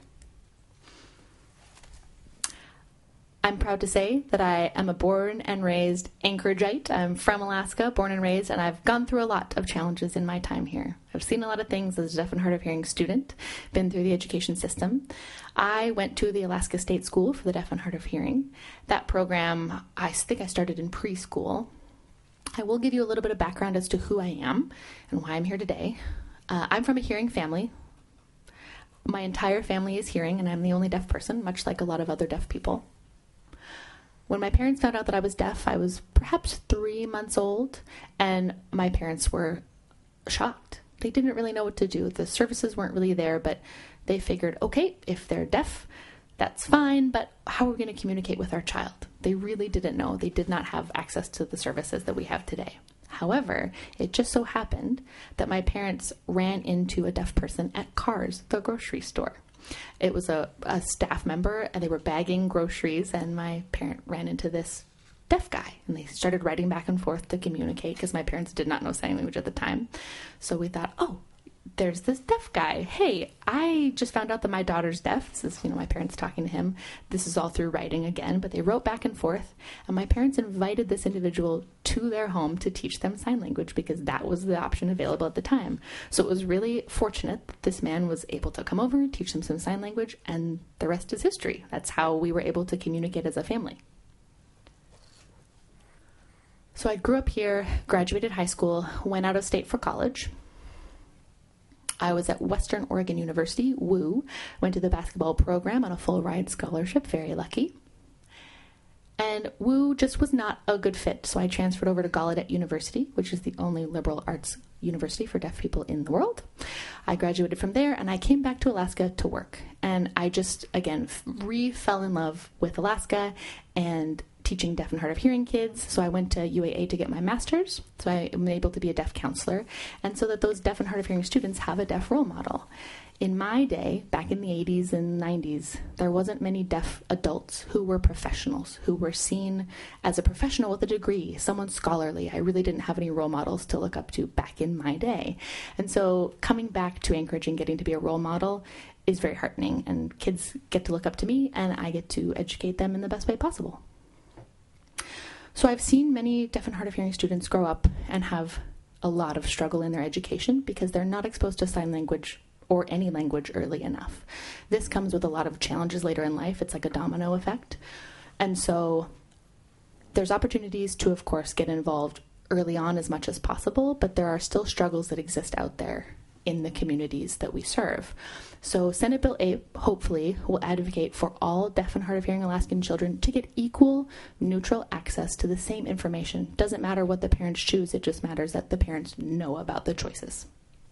I'm proud to say that I am a born and raised Anchorageite. I'm from Alaska, born and raised, and I've gone through a lot of challenges in my time here. I've seen a lot of things as a deaf and hard of hearing student, been through the education system. I went to the Alaska State School for the Deaf and Hard of Hearing. That program, I think I started in preschool. I will give you a little bit of background as to who I am and why I'm here today. I'm from a hearing family. My entire family is hearing, and I'm the only deaf person, much like a lot of other deaf people. When my parents found out that I was deaf, I was perhaps 3 months old, and my parents were shocked. They didn't really know what to do. The services weren't really there, but they figured, okay, if they're deaf, that's fine, but how are we going to communicate with our child? They really didn't know. They did not have access to the services that we have today. However, it just so happened that my parents ran into a deaf person at Carr's, the grocery store. It was a staff member, and they were bagging groceries, and my parent ran into this deaf guy, and they started writing back and forth to communicate, because my parents did not know sign language at the time. So we thought, oh, there's this deaf guy. Hey, I just found out that my daughter's deaf. This is, my parents talking to him. This is all through writing again, but they wrote back and forth, and my parents invited this individual to their home to teach them sign language, because that was the option available at the time. So it was really fortunate that this man was able to come over, teach them some sign language, and the rest is history. That's how we were able to communicate as a family. So I grew up here, graduated high school, went out of state for college. I was at Western Oregon University, WU, went to the basketball program on a full ride scholarship, very lucky. And WU just was not a good fit, so I transferred over to Gallaudet University, which is the only liberal arts university for deaf people in the world. I graduated from there, and I came back to Alaska to work. And I just, again, fell in love with Alaska and teaching deaf and hard of hearing kids. So I went to UAA to get my master's. So I am able to be a deaf counselor. And so that those deaf and hard of hearing students have a deaf role model. In my day, back in the 80s and 90s, there wasn't many deaf adults who were professionals, who were seen as a professional with a degree, someone scholarly. I really didn't have any role models to look up to back in my day. And so coming back to Anchorage and getting to be a role model is very heartening. And kids get to look up to me, and I get to educate them in the best way possible. So I've seen many deaf and hard of hearing students grow up and have a lot of struggle in their education because they're not exposed to sign language or any language early enough. This comes with a lot of challenges later in life. It's like a domino effect. And so there's opportunities to, of course, get involved early on as much as possible, but there are still struggles that exist out there in the communities that we serve. So Senate Bill 8 hopefully will advocate for all deaf and hard of hearing Alaskan children to get equal, neutral access to the same information. Doesn't matter what the parents choose, it just matters that the parents know about the choices.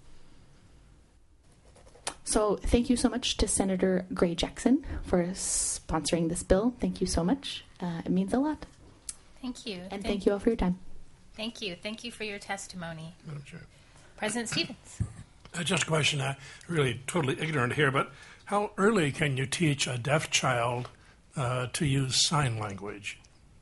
So thank you so much to Senator Gray Jackson for sponsoring this bill. Thank you so much. It means a lot. Thank you. And thank you all for your time. Thank you. Thank you for your testimony. Madam Chair. President Stevens. Just a question, really totally ignorant here, but how early can you teach a deaf child to use sign language?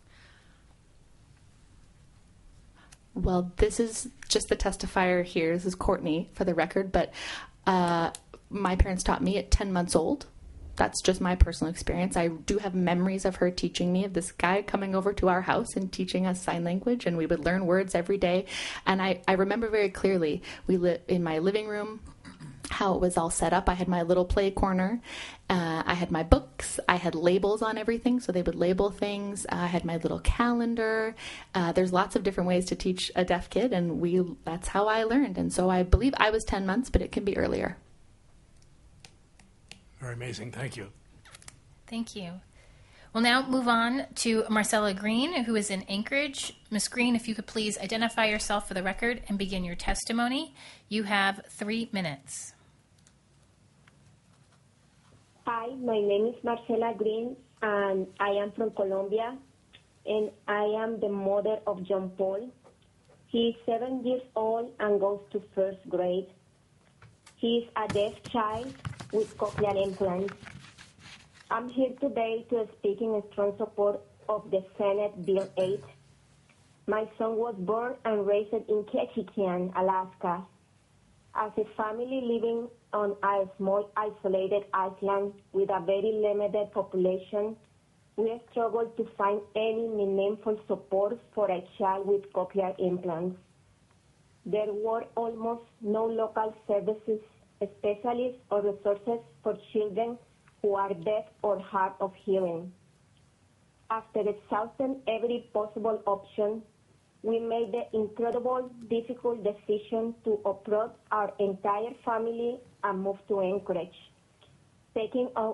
Well, this is just the testifier here. This is Courtney, for the record, but my parents taught me at 10 months old. That's just my personal experience. I do have memories of her teaching me, of this guy coming over to our house and teaching us sign language, and we would learn words every day. And I remember very clearly, we lived in my living room, how it was all set up. I had my little play corner. I had my books. I had labels on everything, so they would label things. I had my little calendar. There's lots of different ways to teach a deaf kid, and that's how I learned. And so I believe I was 10 months, but it can be earlier. Very amazing. Thank you. Thank you. We'll now move on to Marcella Green, who is in Anchorage. Ms. Green, if you could please identify yourself for the record and begin your testimony. You have 3 minutes. Hi, my name is Marcela Green, and I am from Colombia, and I am the mother of John Paul. He is 7 years old and goes to first grade. He is a deaf child with cochlear implants. I'm here today to speak in strong support of the Senate Bill 8. My son was born and raised in Ketchikan, Alaska. As a family living on a small isolated island with a very limited population, we struggled to find any meaningful support for a child with cochlear implants. There were almost no local services, specialists, or resources for children who are deaf or hard of hearing. After exhausting every possible option, we made the incredible, difficult decision to uproot our entire family and move to Anchorage, taking on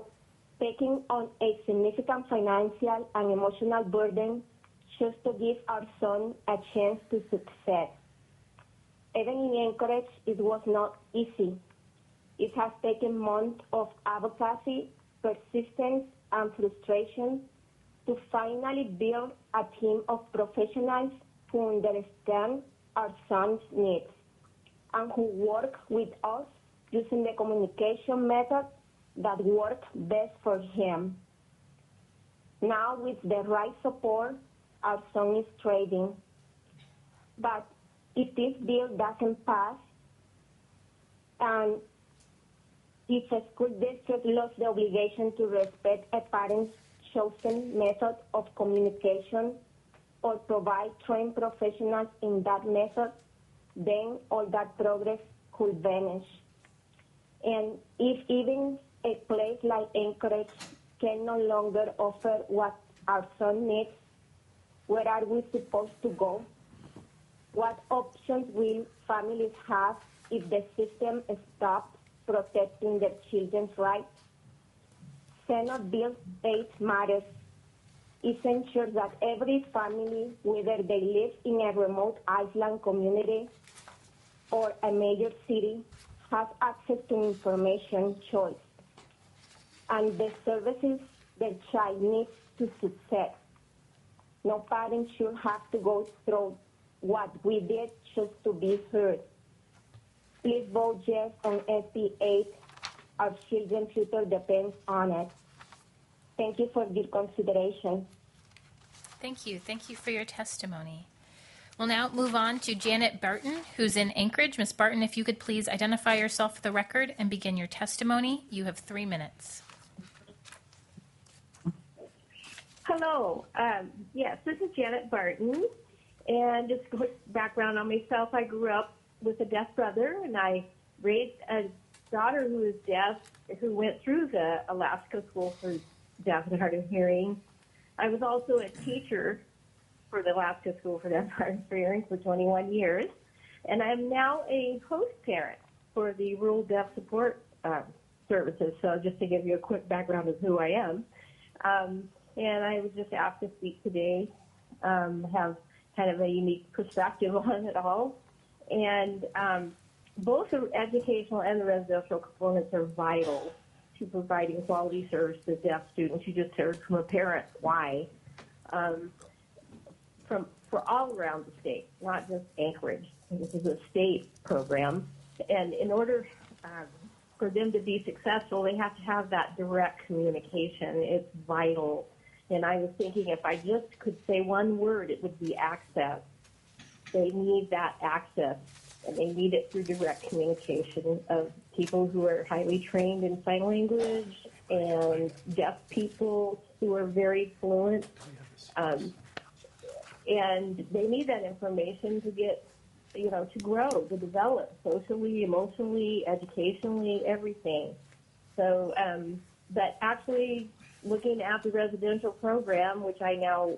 a significant financial and emotional burden just to give our son a chance to succeed. Even in Anchorage, it was not easy. It has taken months of advocacy, persistence, and frustration to finally build a team of professionals who understand our son's needs and who work with us using the communication method that works best for him. Now, with the right support, our son is thriving. But if this bill doesn't pass, and if a school district lost the obligation to respect a parent's chosen method of communication or provide trained professionals in that method, then all that progress could vanish. And if even a place like Anchorage can no longer offer what our son needs, where are we supposed to go? What options will families have if the system stops protecting their children's rights? Senate Bill 8 matters. It ensures that every family, whether they live in a remote island community or a major city, has access to information, choice, and the services their child needs to succeed. No parent should have to go through what we did just to be heard. Please vote yes on SB 8. Our children's future depends on it. Thank you for your consideration. Thank you. Thank you for your testimony. We'll now move on to Janet Barton, who's in Anchorage. Ms. Barton, if you could please identify yourself for the record and begin your testimony. You have 3 minutes. Hello. Yes, this is Janet Barton. And just a quick background on myself. I grew up with a deaf brother, and I raised a daughter who is deaf, who went through the Alaska School for Deaf and Hard of Hearing. I was also a teacher for the Alaska School for Deaf and Hard of Hearing for 21 years. And I'm now a host parent for the Rural Deaf Support Services. So just to give you a quick background of who I am. And I was just asked to speak today, have kind of a unique perspective on it all. And both the educational and the residential components are vital to providing quality service to deaf students. You just heard from a parent why. For all around the state, not just Anchorage. This is a state program. And in order for them to be successful, they have to have that direct communication. It's vital. And I was thinking if I just could say one word, it would be access. They need that access, and they need it through direct communication of people who are highly trained in sign language and deaf people who are very fluent. And they need that information to get, to grow, to develop socially, emotionally, educationally, everything. So, but actually looking at the residential program, which I now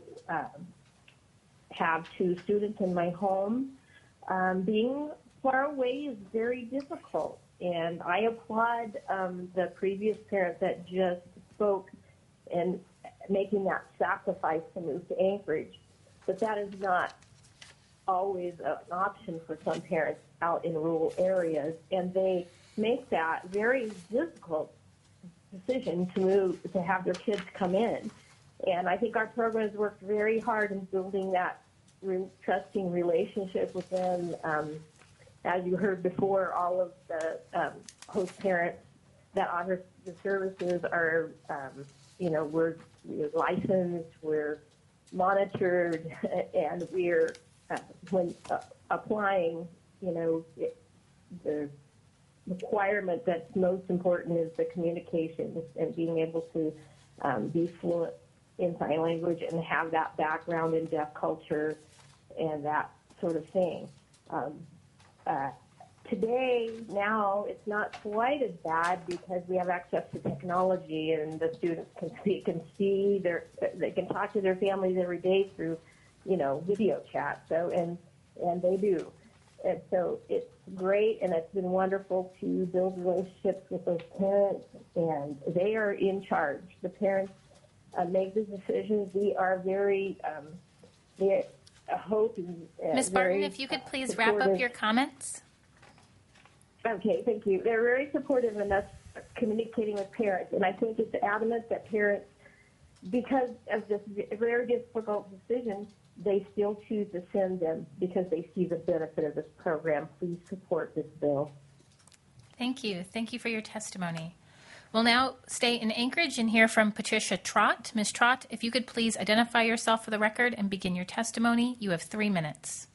have 2 students in my home, being far away is very difficult. And I applaud the previous parent that just spoke and making that sacrifice to move to Anchorage. But that is not always an option for some parents out in rural areas, and they make that very difficult decision to move, to have their kids come in. And I think our program has worked very hard in building that trusting relationship with them. As you heard before, all of the host parents that offer the services are, we're licensed, we're monitored, and we're, when applying, the requirement that's most important is the communication and being able to be fluent in sign language and have that background in deaf culture and that sort of thing. Today, now, it's not quite as bad because we have access to technology and the students can see they can talk to their families every day through, video chat. So, and they do. And so it's great, and it's been wonderful to build relationships with those parents, and they are in charge. The parents make the decisions. We are very, hope and Ms. Barton, if you could please wrap up your comments. Okay, thank you. They're very supportive in us communicating with parents, and I think it's adamant that parents, because of this very difficult decision, they still choose to send them because they see the benefit of this program. Please support this bill. Thank you. Thank you for your testimony. We'll now stay in Anchorage and hear from Patricia Trott. Ms. Trott, if you could please identify yourself for the record and begin your testimony. You have 3 minutes.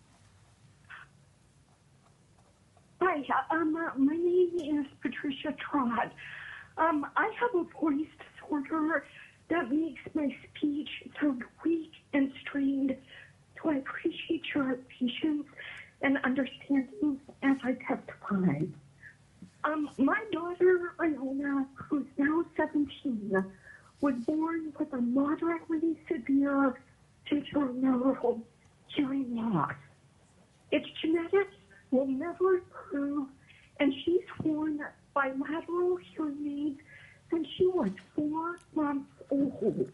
Hi, my name is Patricia Trott. I have a voice disorder that makes my speech sound weak and strained, so I appreciate your patience and understanding as I testify. My daughter, Iona, who's now 17, was born with a moderately severe central hearing loss. Its genetics will never improve, and she's worn bilateral hearing aids since she was 4 months old.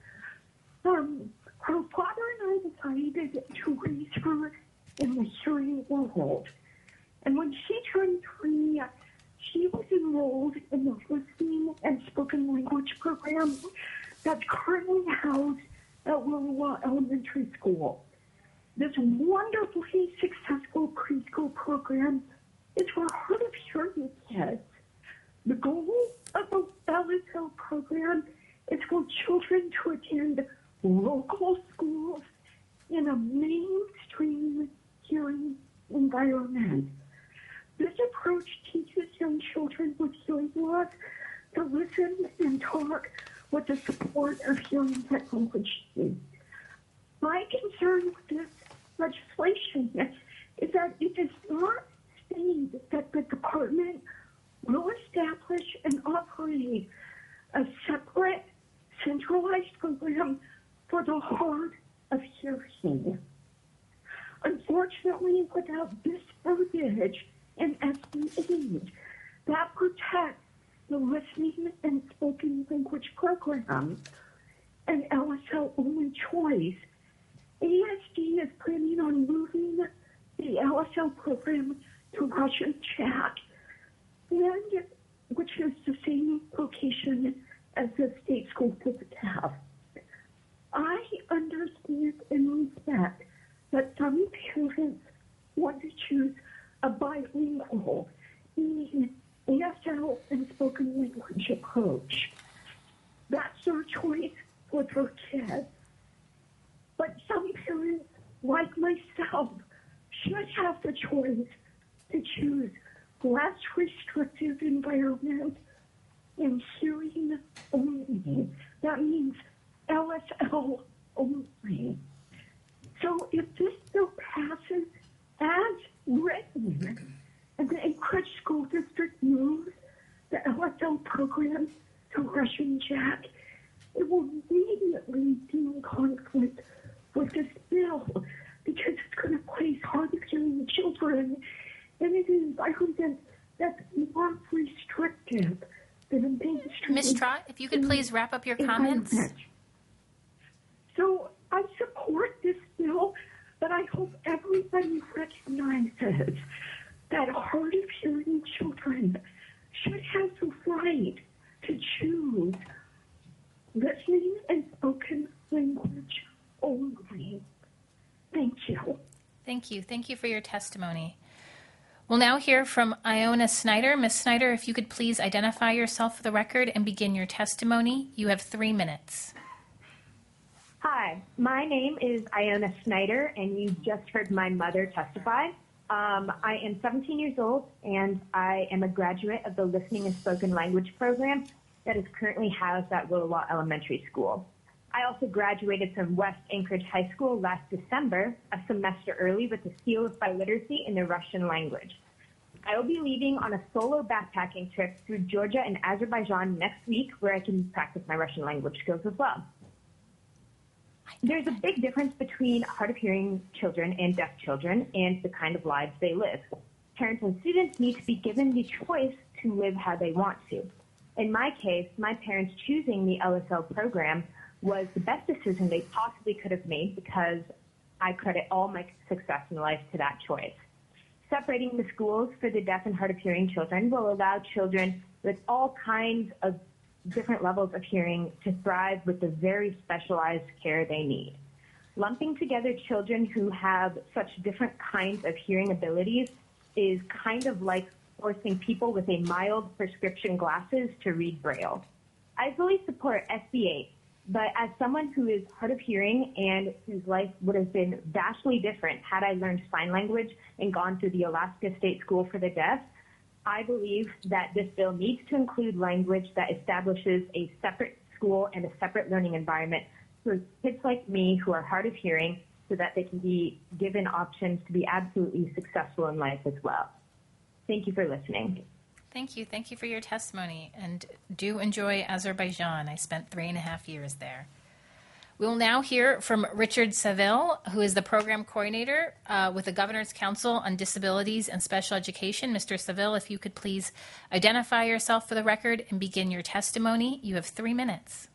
Her father and I decided to raise her in the hearing world. And when she turned 3, she was enrolled in the listening and spoken language program that's currently housed at Willowa Elementary elementary school. This wonderfully successful preschool program is for hard of hearing kids. The goal of the LSL program is for children to attend local schools in a mainstream hearing environment. This approach teaches young children with hearing loss to listen and talk with the support of hearing technology. My concern with this legislation is that it does not state that the department will establish and operate a separate, centralized program for the hard of hearing. Unfortunately, without this verbiage in SB 8 that protects the listening and spoken language program, an LSL only choice, ASD is planning on moving the LSL program to Russian Chat, and which is the same location as the state school for the deaf. I understand and respect that some parents want to choose a bilingual, meaning ASL and spoken language approach. That's their choice for their kids. But some parents, like myself, should have the choice to choose less restrictive environment and hearing only. That means LSL only. So if this bill passes as written and the Anchorage School District moves the LSL program to Russian Jack, it will immediately be in conflict with this bill because it's going to place hard of hearing children in an environment that's more restrictive than a mainstream. Ms. Trott, if you could please wrap up your comments. So I support this bill, but I hope everybody recognizes that hard of hearing children should have the right to choose listening and spoken language only. Thank you. Thank you. Thank you for your testimony. We'll now hear from Iona Snyder. Ms. Snyder, if you could please identify yourself for the record and begin your testimony. You have 3 minutes. Hi, my name is Iona Snyder, and you just heard my mother testify. I am 17 years old, and I am a graduate of the Listening and Spoken Language program that is currently housed at Willowa Elementary School. I also graduated from West Anchorage High School last December, a semester early, with a seal of biliteracy in the Russian language. I will be leaving on a solo backpacking trip through Georgia and Azerbaijan next week, where I can practice my Russian language skills as well. There's a big difference between hard of hearing children and deaf children and the kind of lives they live. Parents and students need to be given the choice to live how they want to. In my case, my parents choosing the LSL program was the best decision they possibly could have made because I credit all my success in life to that choice. Separating the schools for the deaf and hard of hearing children will allow children with all kinds of different levels of hearing to thrive with the very specialized care they need. Lumping together children who have such different kinds of hearing abilities is kind of like forcing people with a mild prescription glasses to read Braille. I fully support SB 8, but as someone who is hard of hearing and whose life would have been vastly different had I learned sign language and gone through the Alaska State School for the Deaf, I believe that this bill needs to include language that establishes a separate school and a separate learning environment for kids like me who are hard of hearing so that they can be given options to be absolutely successful in life as well. Thank you for listening. Thank you. Thank you for your testimony. And do enjoy Azerbaijan. I spent 3.5 years there. We'll now hear from Richard Saville, who is the program coordinator with the Governor's Council on Disabilities and Special Education. Mr. Saville, if you could please identify yourself for the record and begin your testimony. You have 3 minutes.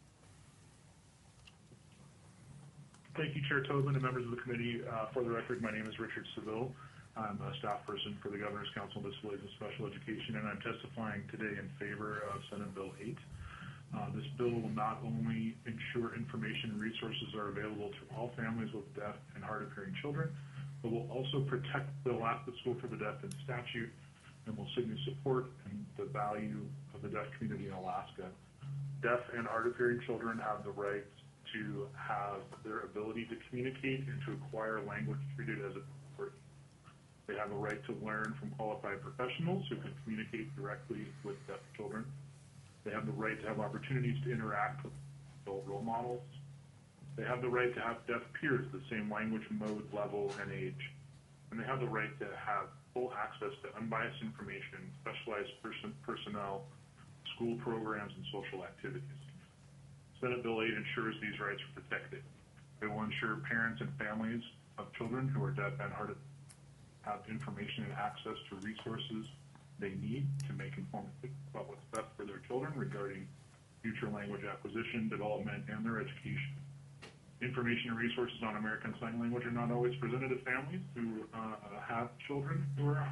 Thank you, Chair Tobin and members of the committee. For the record, my name is Richard Saville. I'm a staff person for the Governor's Council on Disabilities and Special Education, and I'm testifying today in favor of Senate Bill 8. This bill will not only ensure information and resources are available to all families with deaf and hard of hearing children, but will also protect the Alaska School for the Deaf in statute and will signal support and the value of the deaf community in Alaska. Deaf and hard of hearing children have the right to have their ability to communicate and to acquire language treated as a priority. They have a right to learn from qualified professionals who can communicate directly with deaf children. They have the right to have opportunities to interact with adult role models. They have the right to have deaf peers the same language, mode, level, and age. And they have the right to have full access to unbiased information, specialized personnel, school programs, and social activities. Senate Bill 8 ensures these rights are protected. It will ensure parents and families of children who are deaf and hard of have information and access to resources they need to make informed decisions about what's best for their children regarding future language acquisition, development, and their education. Information and resources on American Sign Language are not always presented to families who have children who are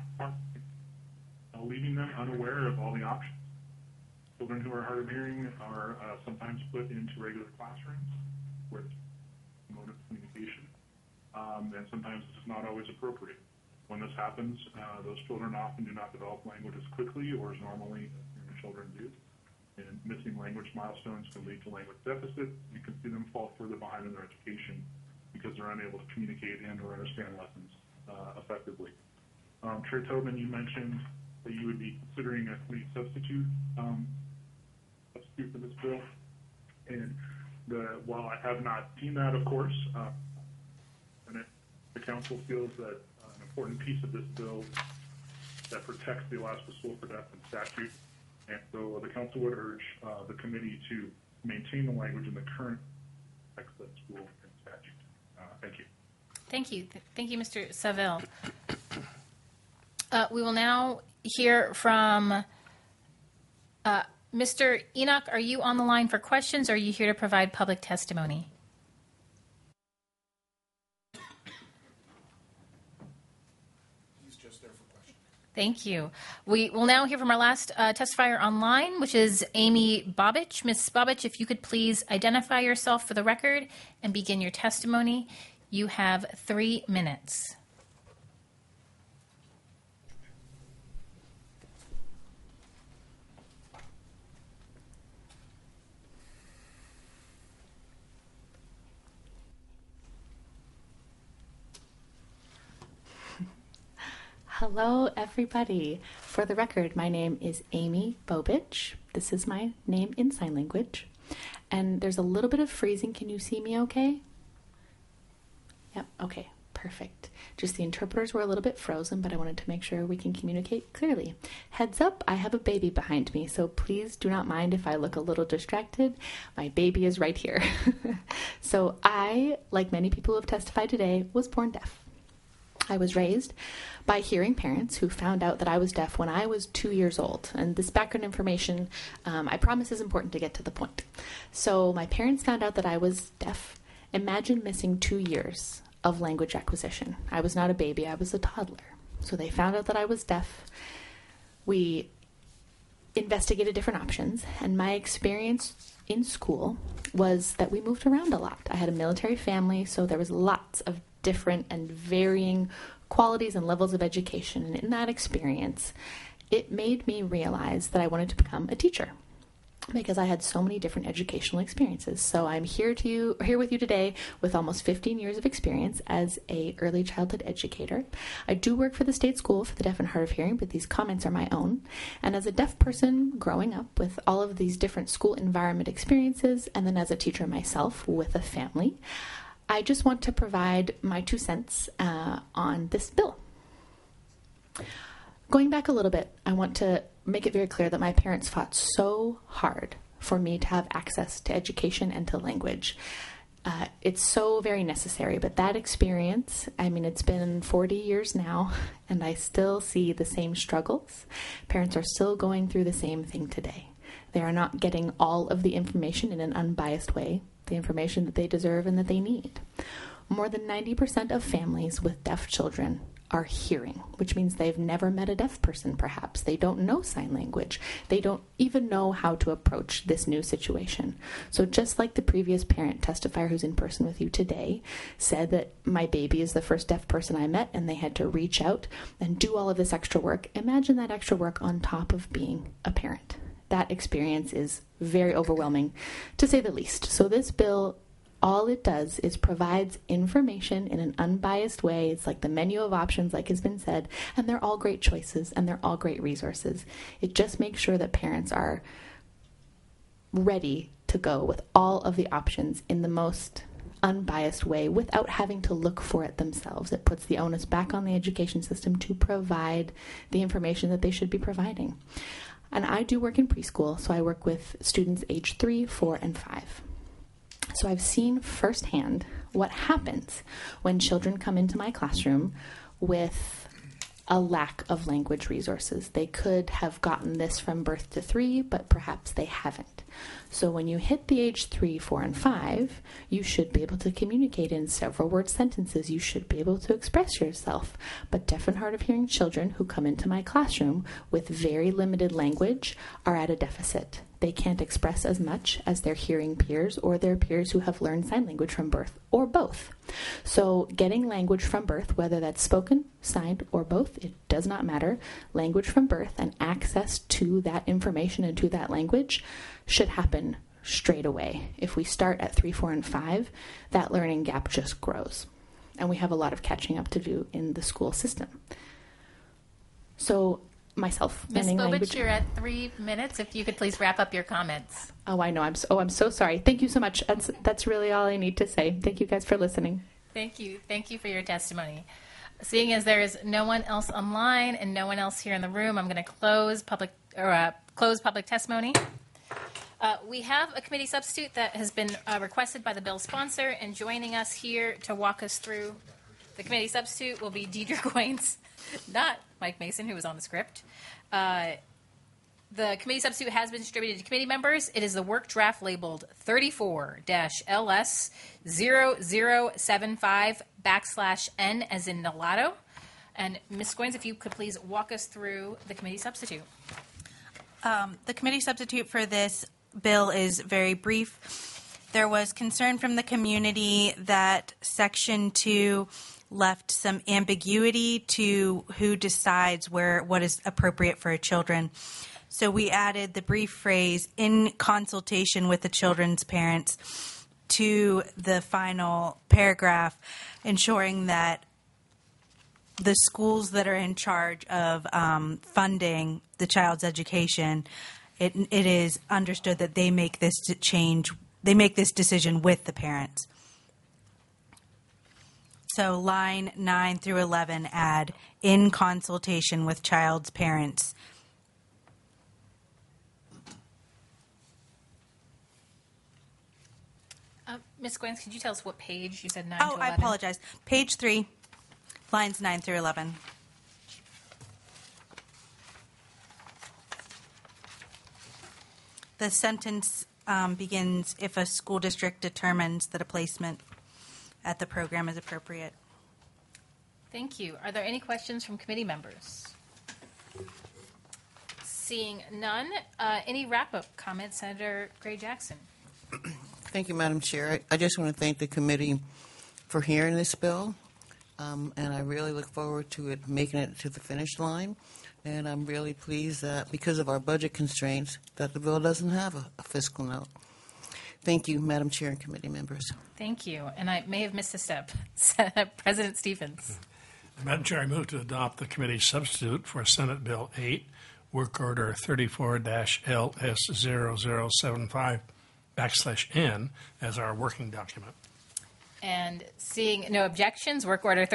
leaving them unaware of all the options. Children who are hard of hearing are sometimes put into regular classrooms where it's mode of communication, and sometimes this is not always appropriate. When this happens, those children often do not develop language as quickly or as normally as hearing children do. And missing language milestones can lead to language deficit. You can see them fall further behind in their education because they're unable to communicate and or understand lessons effectively. Chair Tobin, you mentioned that you would be considering a complete substitute for this bill. And while I have not seen that, of course, and the council feels that an important piece of this bill that protects the Alaska School for Deaf in statute. And so the council would urge the committee to maintain the language in the current text of the school and statute. Thank you. Thank you. Thank you, Mr. Saville. We will now hear from Mr. Enoch. Are you on the line for questions, or are you here to provide public testimony? Thank you. We will now hear from our last testifier online, which is Amy Bobich. Ms. Bobich, if you could please identify yourself for the record and begin your testimony. You have 3 minutes. Hello, everybody. For the record, my name is Amy Bobich. This is my name in sign language. And there's a little bit of freezing. Can you see me okay? Yep, okay, perfect. Just the interpreters were a little bit frozen, but I wanted to make sure we can communicate clearly. Heads up, I have a baby behind me, so please do not mind if I look a little distracted. My baby is right here. So I, like many people who have testified today, was born deaf. I was raised by hearing parents who found out that I was deaf when I was 2 years old. And this background information, I promise, is important to get to the point. So my parents found out that I was deaf. Imagine missing 2 years of language acquisition. I was not a baby, I was a toddler. So they found out that I was deaf. We investigated different options, and my experience in school was that we moved around a lot. I had a military family, so there was lots of different and varying qualities and levels of education. And in that experience, it made me realize that I wanted to become a teacher because I had so many different educational experiences. So I'm here with you today with almost 15 years of experience as a early childhood educator. I do work for the state school for the deaf and hard of hearing, but these comments are my own. And as a deaf person growing up with all of these different school environment experiences, and then as a teacher myself with a family, I just want to provide my 2 cents on this bill. Going back a little bit, I want to make it very clear that my parents fought so hard for me to have access to education and to language. It's so very necessary, but that experience, I mean, it's been 40 years now, and I still see the same struggles. Parents are still going through the same thing today. They are not getting all of the information in an unbiased way, the information that they deserve and that they need. More than 90% of families with deaf children are hearing, which means they've never met a deaf person, perhaps. They don't know sign language. They don't even know how to approach this new situation. So just like the previous parent testifier who's in person with you today said that my baby is the first deaf person I met and they had to reach out and do all of this extra work, imagine that extra work on top of being a parent. That experience is very overwhelming, to say the least. So this bill, all it does is provides information in an unbiased way. It's like the menu of options, like has been said, and they're all great choices and they're all great resources. It just makes sure that parents are ready to go with all of the options in the most unbiased way without having to look for it themselves. It puts the onus back on the education system to provide the information that they should be providing. And I do work in preschool, so I work with students age 3, 4, and 5. So I've seen firsthand what happens when children come into my classroom with a lack of language resources. They could have gotten this from birth to 3, but perhaps they haven't. So when you hit the age 3, 4, and 5, you should be able to communicate in several word sentences. You should be able to express yourself. But deaf and hard of hearing children who come into my classroom with very limited language are at a deficit. They can't express as much as their hearing peers or their peers who have learned sign language from birth, or both. So getting language from birth, whether that's spoken, signed, or both, it does not matter. Language from birth and access to that information and to that language should happen straight away. If we start at 3, 4, and 5, that learning gap just grows. And we have a lot of catching up to do in the school system. So myself, Ms. learning Bobich, language. you're at 3 minutes. If you could please wrap up your comments. Oh, I know. I'm so sorry. Thank you so much. That's really all I need to say. Thank you guys for listening. Thank you. Thank you for your testimony. Seeing as there is no one else online and no one else here in the room, I'm going to close public testimony. We have a committee substitute that has been requested by the bill sponsor, and joining us here to walk us through the committee substitute will be Deidre Goins, not Mike Mason, who was on the script. The committee substitute has been distributed to committee members. It is the work draft labeled 34-LS0075/N as in Nalato. And Ms. Goins, if you could please walk us through the committee substitute. The committee substitute for this bill is very brief. There was concern from the community that Section 2 left some ambiguity to who decides what is appropriate for children. So we added the brief phrase, "in consultation with the children's parents," to the final paragraph, ensuring that the schools that are in charge of funding the child's education, it is understood that they make this decision with the parents. So line 9 through 11 add "in consultation with child's parents." Ms. Goins, could you tell us what page you said 9 to 11? I apologize. Page 3, lines 9 through 11. The sentence begins, "if a school district determines that a placement at the program is appropriate." Thank you. Are there any questions from committee members? Seeing none, any wrap-up comments, Senator Gray Jackson? Thank you, Madam Chair. I just want to thank the committee for hearing this bill, and I really look forward to it making it to the finish line. And I'm really pleased that because of our budget constraints, that the bill doesn't have a fiscal note. Thank you, Madam Chair and committee members. Thank you. And I may have missed a step. President Stephens. Madam Chair, I move to adopt the committee substitute for Senate Bill 8, Work Order 34-LS0075/N as our working document. And seeing no objections, Work Order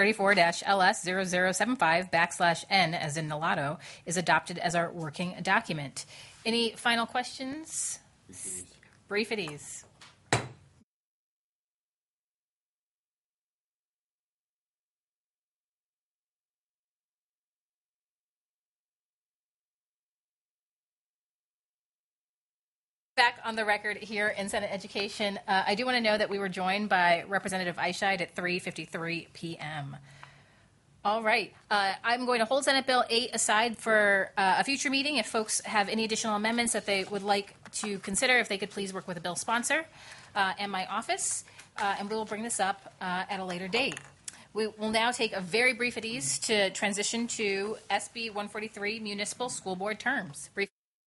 34-LS0075/N as in Nalato is adopted as our working document. Any final questions? Brief at ease. Back on the record here in Senate Education, I do want to know that we were joined by Representative Eichscheid at 3:53 p.m. All right. I'm going to hold Senate Bill 8 aside for a future meeting. If folks have any additional amendments that they would like to consider, if they could please work with the bill sponsor and my office, and we will bring this up at a later date. We will now take a very brief at ease to transition to SB 143, Municipal School Board Terms. Brief.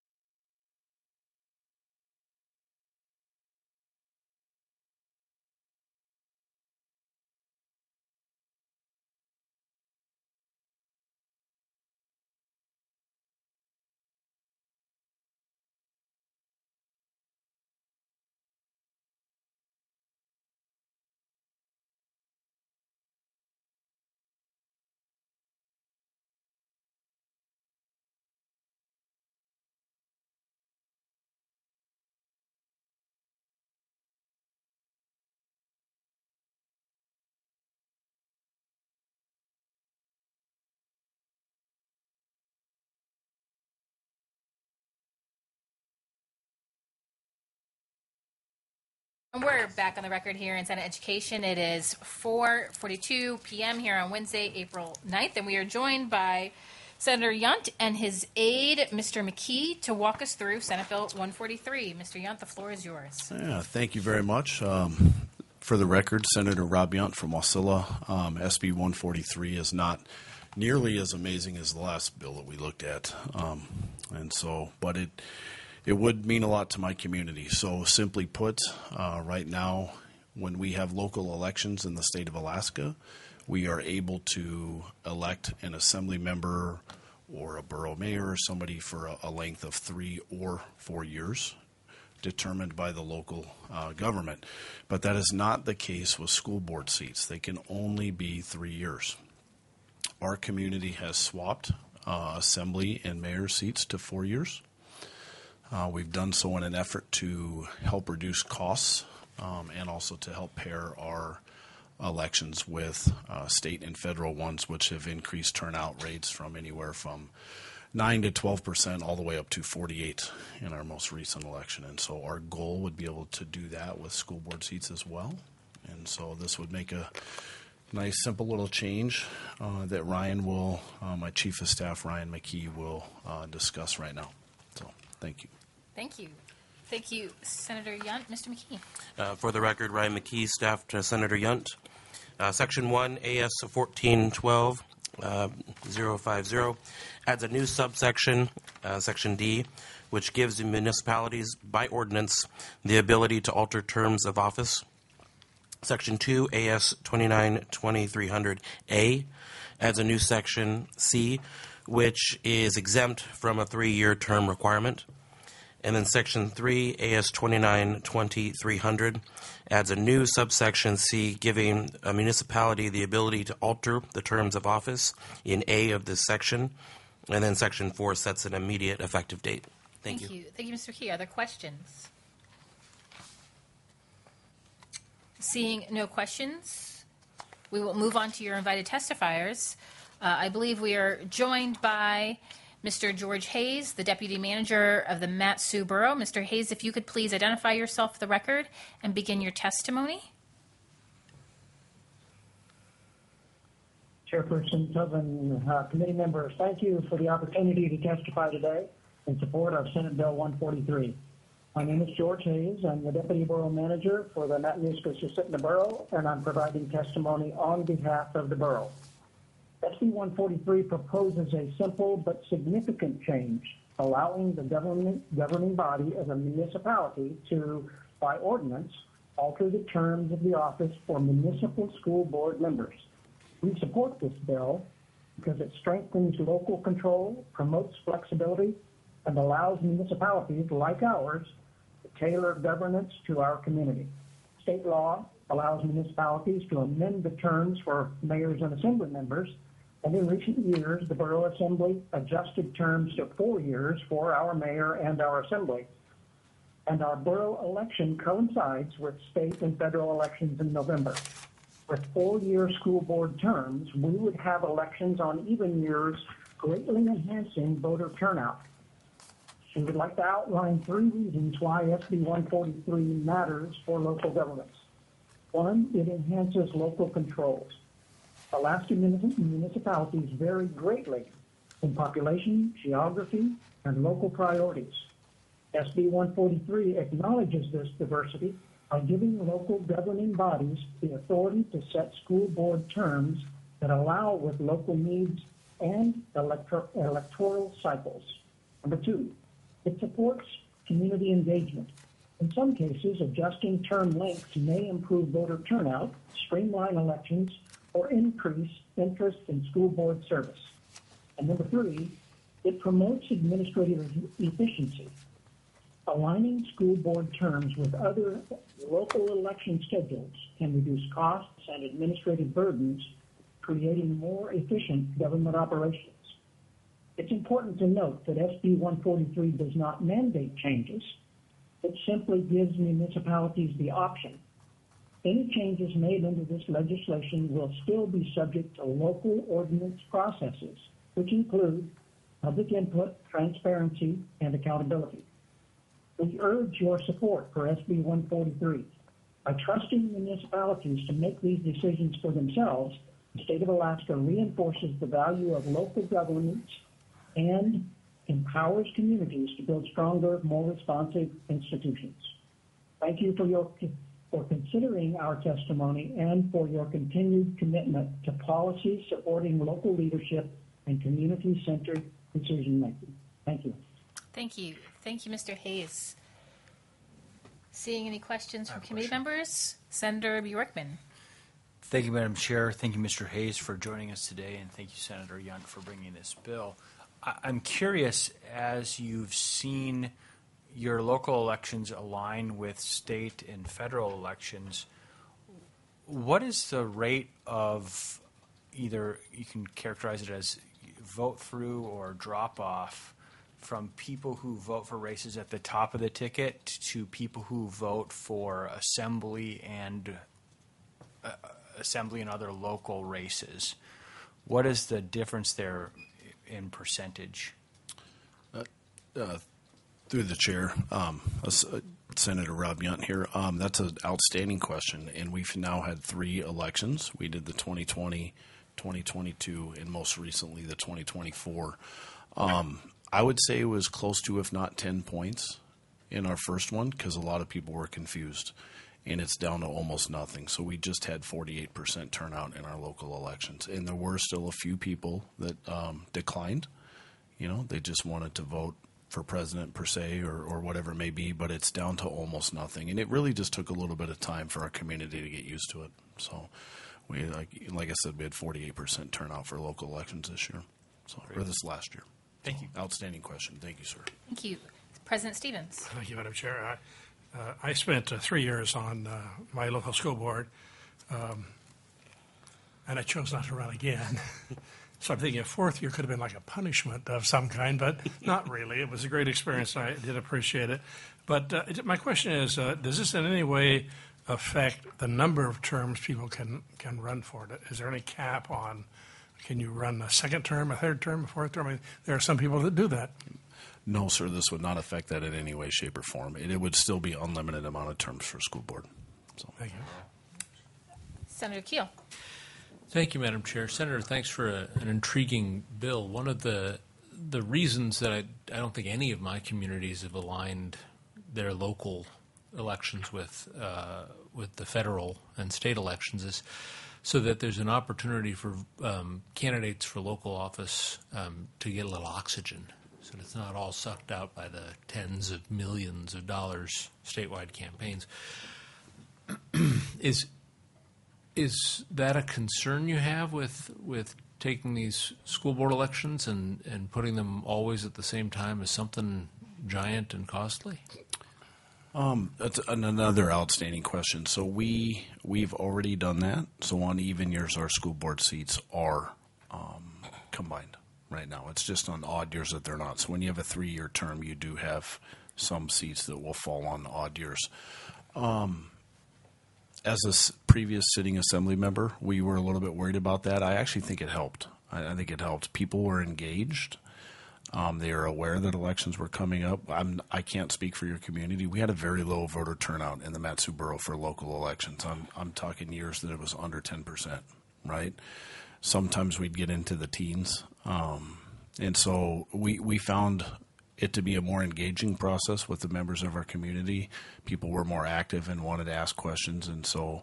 And we're back on the record here in Senate Education. It is 4:42 p.m. here on Wednesday, April 9th, and we are joined by Senator Yunt and his aide, Mr. McKee, to walk us through Senate Bill 143. Mr. Yunt, the floor is yours. Yeah, thank you very much. For the record, Senator Rob Yunt from Wasilla. SB 143 is not nearly as amazing as the last bill that we looked at, but it would mean a lot to my community. So simply put, right now, when we have local elections in the state of Alaska, we are able to elect an assembly member or a borough mayor or somebody for a length of 3 or 4 years, determined by the local government. But that is not the case with school board seats. They can only be 3 years. Our community has swapped assembly and mayor seats to 4 years. We've done so in an effort to help reduce costs and also to help pair our elections with state and federal ones, which have increased turnout rates from anywhere from 9 to 12% all the way up to 48% in our most recent election. And so our goal would be able to do that with school board seats as well. And so this would make a nice, simple little change that Ryan will, my Chief of Staff, Ryan McKee, will discuss right now. So thank you. Thank you. Thank you, Senator Yunt. Mr. McKee. For the record, Ryan McKee, staff to Senator Yunt. Section 1, AS 1412-050, adds a new subsection, Section D, which gives the municipalities, by ordinance, the ability to alter terms of office. Section 2, AS 29-2300A, adds a new Section C, which is exempt from a 3-year term requirement. And then Section 3, AS 29-2300, adds a new subsection C, giving a municipality the ability to alter the terms of office in A of this section. And then Section 4 sets an immediate effective date. Thank you. Thank you, Mr. McKee. Other questions? Seeing no questions, we will move on to your invited testifiers. I believe we are joined by Mr. George Hayes, the Deputy Manager of the Mat-Su Borough. Mr. Hayes, if you could please identify yourself for the record and begin your testimony. Chairperson Tobin, committee members, thank you for the opportunity to testify today in support of Senate Bill 143. My name is George Hayes. I'm the Deputy Borough Manager for the Matanuska-Susitna Borough, and I'm providing testimony on behalf of the borough. SB 143 proposes a simple but significant change, allowing the governing body of a municipality to, by ordinance, alter the terms of the office for municipal school board members. We support this bill because it strengthens local control, promotes flexibility, and allows municipalities like ours to tailor governance to our community. State law allows municipalities to amend the terms for mayors and assembly members, and in recent years, the Borough Assembly adjusted terms to 4 years for our mayor and our assembly. And our borough election coincides with state and federal elections in November. With 4-year school board terms, we would have elections on even years, greatly enhancing voter turnout. We would like to outline 3 reasons why SB 143 matters for local governments. 1, it enhances local controls. Alaska municipalities vary greatly in population, geography, and local priorities. SB 143 acknowledges this diversity by giving local governing bodies the authority to set school board terms that allow with local needs and electoral cycles. Number 2, it supports community engagement. In some cases, adjusting term lengths may improve voter turnout, streamline elections, or increase interest in school board service. And number 3, it promotes administrative efficiency. Aligning school board terms with other local election schedules can reduce costs and administrative burdens, creating more efficient government operations. It's important to note that SB 143 does not mandate changes. It simply gives municipalities the option. Any changes made under this legislation will still be subject to local ordinance processes, which include public input, transparency, and accountability. We urge your support for SB 143. By trusting municipalities to make these decisions for themselves, the state of Alaska reinforces the value of local governance and empowers communities to build stronger, more responsive institutions. Thank you for considering our testimony and for your continued commitment to policies supporting local leadership and community-centered decision-making. Thank you. Thank you. Thank you, Mr. Hayes. Seeing any questions from committee members? Senator Bjorkman. Thank you, Madam Chair. Thank you, Mr. Hayes, for joining us today, and thank you, Senator Young, for bringing this bill. I'm curious, as you've seen your local elections align with state and federal elections, what is the rate of either, you can characterize it as vote through or drop off, from people who vote for races at the top of the ticket to people who vote for assembly and other local races? What is the difference there in percentage? Through the chair, Senator Rob Yunt here. That's an outstanding question, and we've now had 3 elections. We did the 2020, 2022, and most recently the 2024. I would say it was close to, if not 10 points in our first one, because a lot of people were confused, and it's down to almost nothing. So we just had 48% turnout in our local elections, and there were still a few people that declined. You know, they just wanted to vote for president per se or whatever it may be, but it's down to almost nothing. And it really just took a little bit of time for our community to get used to it. So we, like I said, we had 48% turnout for local elections this year, or this last year. Thank you. Outstanding question. Thank you, sir. Thank you. President Stevens. Thank you, Madam Chair. I spent 3 years on my local school board, and I chose not to run again. So I'm thinking a 4th year could have been like a punishment of some kind, but not really. It was a great experience. I did appreciate it. But my question is, does this in any way affect the number of terms people can run for it? Is there any cap on, can you run a 2nd term, a 3rd term, a 4th term? I mean, there are some people that do that. No, sir, this would not affect that in any way, shape, or form. It would still be unlimited amount of terms for a school board. So. Thank you. Senator Keel. Thank you, Madam Chair. Senator, thanks for an intriguing bill. One of the reasons that I don't think any of my communities have aligned their local elections with the federal and state elections is so that there's an opportunity for candidates for local office to get a little oxygen, so that it's not all sucked out by the tens of millions of dollars statewide campaigns. Is that a concern you have with taking these school board elections and putting them always at the same time as something giant and costly? That's another outstanding question. So we've already done that. So on even years, our school board seats are combined right now. It's just on odd years that they're not. So when you have a 3-year term, you do have some seats that will fall on odd years. As a previous sitting assembly member, we were a little bit worried about that. I actually think it helped. I think it helped. People were engaged. They are aware that elections were coming up. I can't speak for your community. We had a very low voter turnout in the Mat-Su Borough for local elections. I'm talking years that it was under 10%, right? sometimes we'd get into the teens. And so we found it to be a more engaging process with the members of our community. People were more active and wanted to ask questions. And so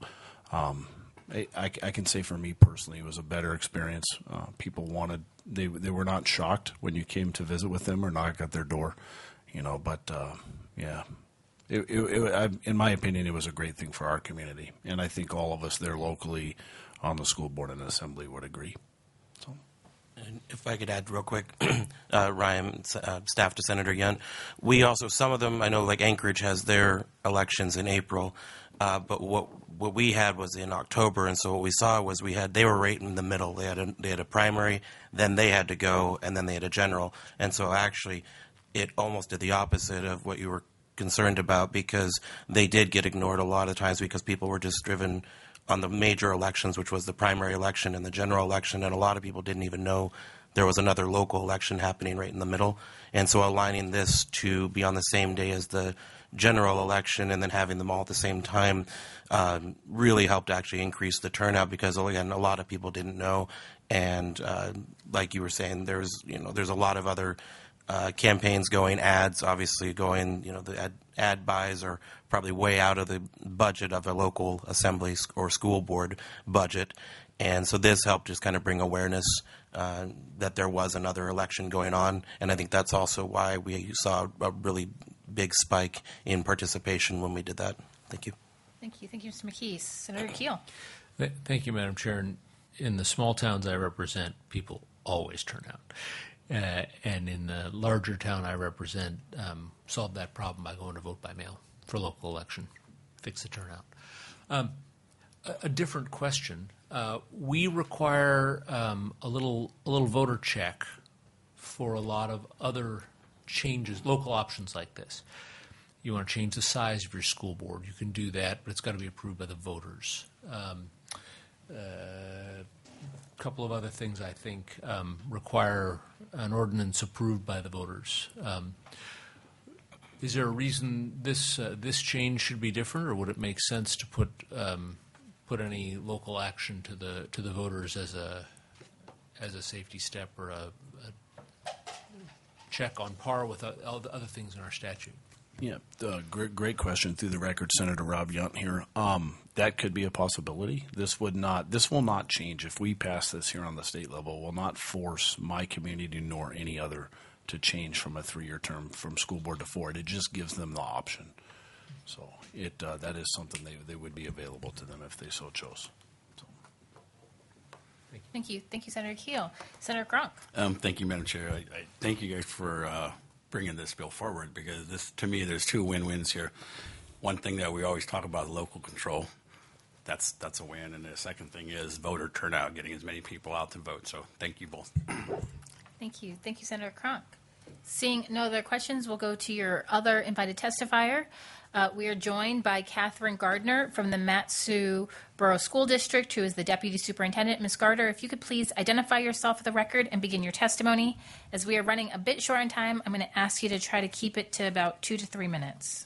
I can say for me personally, it was a better experience. People wanted, they were not shocked when you came to visit with them or knock at their door, but yeah. In my opinion, it was a great thing for our community. And I think all of us there locally on the school board and assembly would agree. So. And if I could add real quick, Ryan, staff to Senator Yunt, we also, some of them, I know like Anchorage has their elections in April, but what we had was in October, and so what we saw was they were right in the middle. They had a primary, then they had to go, and then they had a general. And so actually it almost did the opposite of what you were concerned about, because they did get ignored a lot of times because people were just driven on the major elections, which was the primary election and the general election, and a lot of people didn't even know there was another local election happening right in the middle. And so aligning this to be on the same day as the general election and then having them all at the same time really helped actually increase the turnout, because, again, a lot of people didn't know. And like you were saying, there's a lot of other campaigns going, ads obviously going, the ad buys are probably way out of the budget of a local assembly or school board budget. And so this helped just kind of bring awareness that there was another election going on. And I think that's also why we saw a really big spike in participation when we did that. Thank you. Thank you. Thank you, Mr. McKee. Senator Keel. Thank you, Madam Chair. In the small towns I represent, people always turn out. And in the larger town I represent, solved that problem by going to vote by mail for local election, fix the turnout. A different question. We require a little voter check for a lot of other changes, local options like this. You want to change the size of your school board, you can do that, but it's got to be approved by the voters. Couple of other things I think require an ordinance approved by the voters. Is there a reason this change should be different, or would it make sense to put any local action to the voters as a safety step or a check on par with all the other things in our statute? Yeah, great question through the record, Senator Rob Yunt here. That could be a possibility. This will not change if we pass this here on the state level. It will not force my community nor any other to change from a 3-year term from school board to 4. It just gives them the option. So that is something they would be available to them if they so chose. So. Thank you. Thank you, Senator Keel. Senator Gronk. Thank you, Madam Chair. I thank you guys for bringing this bill forward, because to me, there's two win-wins here. One thing that we always talk about, local control. That's a win. And the second thing is voter turnout, getting as many people out to vote. So thank you both. Thank you. Thank you, Senator Cronk. Seeing no other questions, we'll go to your other invited testifier. We are joined by Catherine Gardner from the Mat-Su Borough School District, who is the Deputy Superintendent. Ms. Gardner, if you could please identify yourself for the record and begin your testimony. As we are running a bit short on time, I'm going to ask you to try to keep it to about 2 to 3 minutes.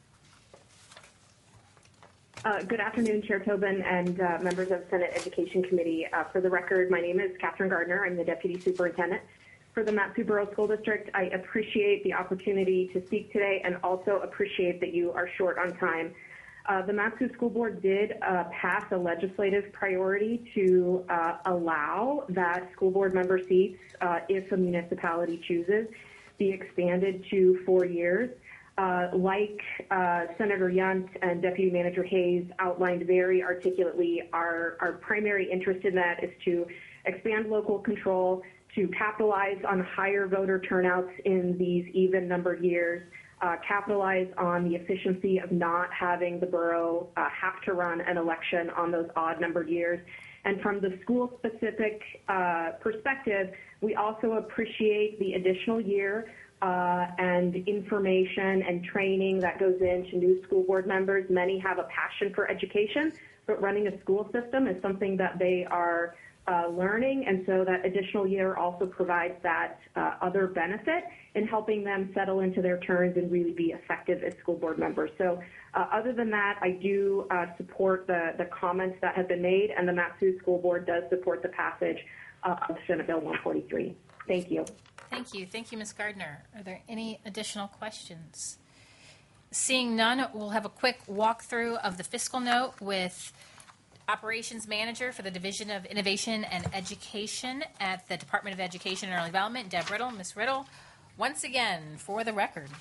Good afternoon, Chair Tobin and members of Senate Education Committee. For the record, my name is Catherine Gardner. I'm the Deputy Superintendent for the Mat-Su Borough School District. I appreciate the opportunity to speak today and also appreciate that you are short on time. The Mat-Su School Board did pass a legislative priority to allow that school board member seats, if a municipality chooses, be expanded to 4 years. Like Senator Yunt and Deputy Manager Hayes outlined very articulately, our primary interest in that is to expand local control, to capitalize on higher voter turnouts in these even-numbered years, capitalize on the efficiency of not having the borough have to run an election on those odd-numbered years. And from the school-specific perspective, we also appreciate the additional year and information and training that goes into new school board members. Many have a passion for education, but running a school system is something that they are learning, and so that additional year also provides that other benefit in helping them settle into their turns and really be effective as school board members. So other than that, I do support the comments that have been made, and the Mat-Su School Board does support the passage of Senate Bill 143. Thank you. Thank you. Thank you, Ms. Gardner. Are there any additional questions? Seeing none, we'll have a quick walkthrough of the fiscal note with Operations Manager for the Division of Innovation and Education at the Department of Education and Early Development, Deb Riddle. Ms. Riddle, once again, for the record.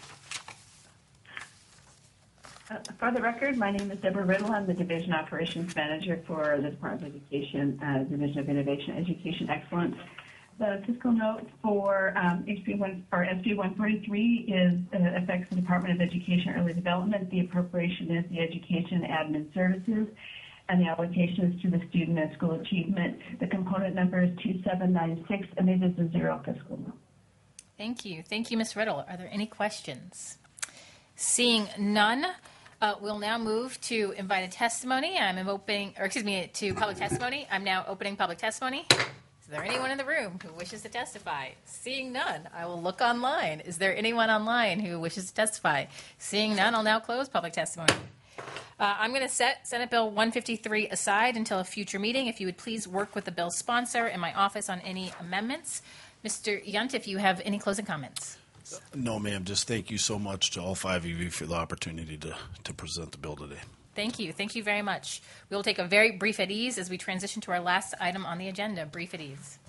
For the record, my name is Deborah Riddle. I'm the Division Operations Manager for the Department of Education, Division of Innovation and Education Excellence. The fiscal note for SB 143 affects the Department of Education Early Development. The appropriation is the Education Admin Services, and the allocation is to the Student and School Achievement. The component number is 2796, and it is a zero fiscal note. Thank you. Thank you, Ms. Riddle. Are there any questions? Seeing none, we'll now move to invited testimony. To public testimony. I'm now opening public testimony. Is there anyone in the room who wishes to testify? Seeing none, I will look online. Is there anyone online who wishes to testify? Seeing none, I'll now close public testimony. I'm going to set Senate Bill 153 aside until a future meeting. If you would please work with the bill's sponsor in my office on any amendments. Mr. Yunt, if you have any closing comments. No, ma'am. Just thank you so much to all five of you for the opportunity to present the bill today. Thank you. Thank you very much. We will take a very brief at ease as we transition to our last item on the agenda, brief at ease.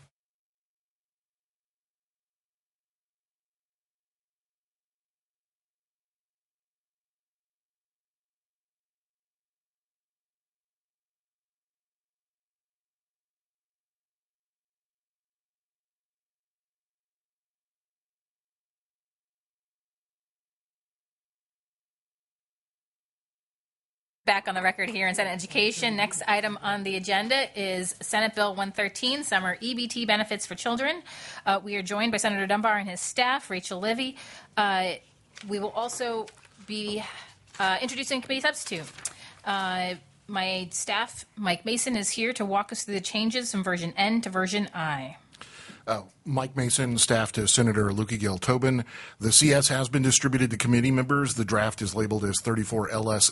Back on the record here in Senate Education. Next item on the agenda is Senate Bill 113, Summer EBT Benefits for Children. We are joined by Senator Dunbar and his staff, Rachel Livy. We will also be introducing committee substitute. My staff, Mike Mason, is here to walk us through the changes from version N to version I. Mike Mason, staff to Senator Lukey Gill Tobin. The CS has been distributed to committee members. The draft is labeled as 34 LS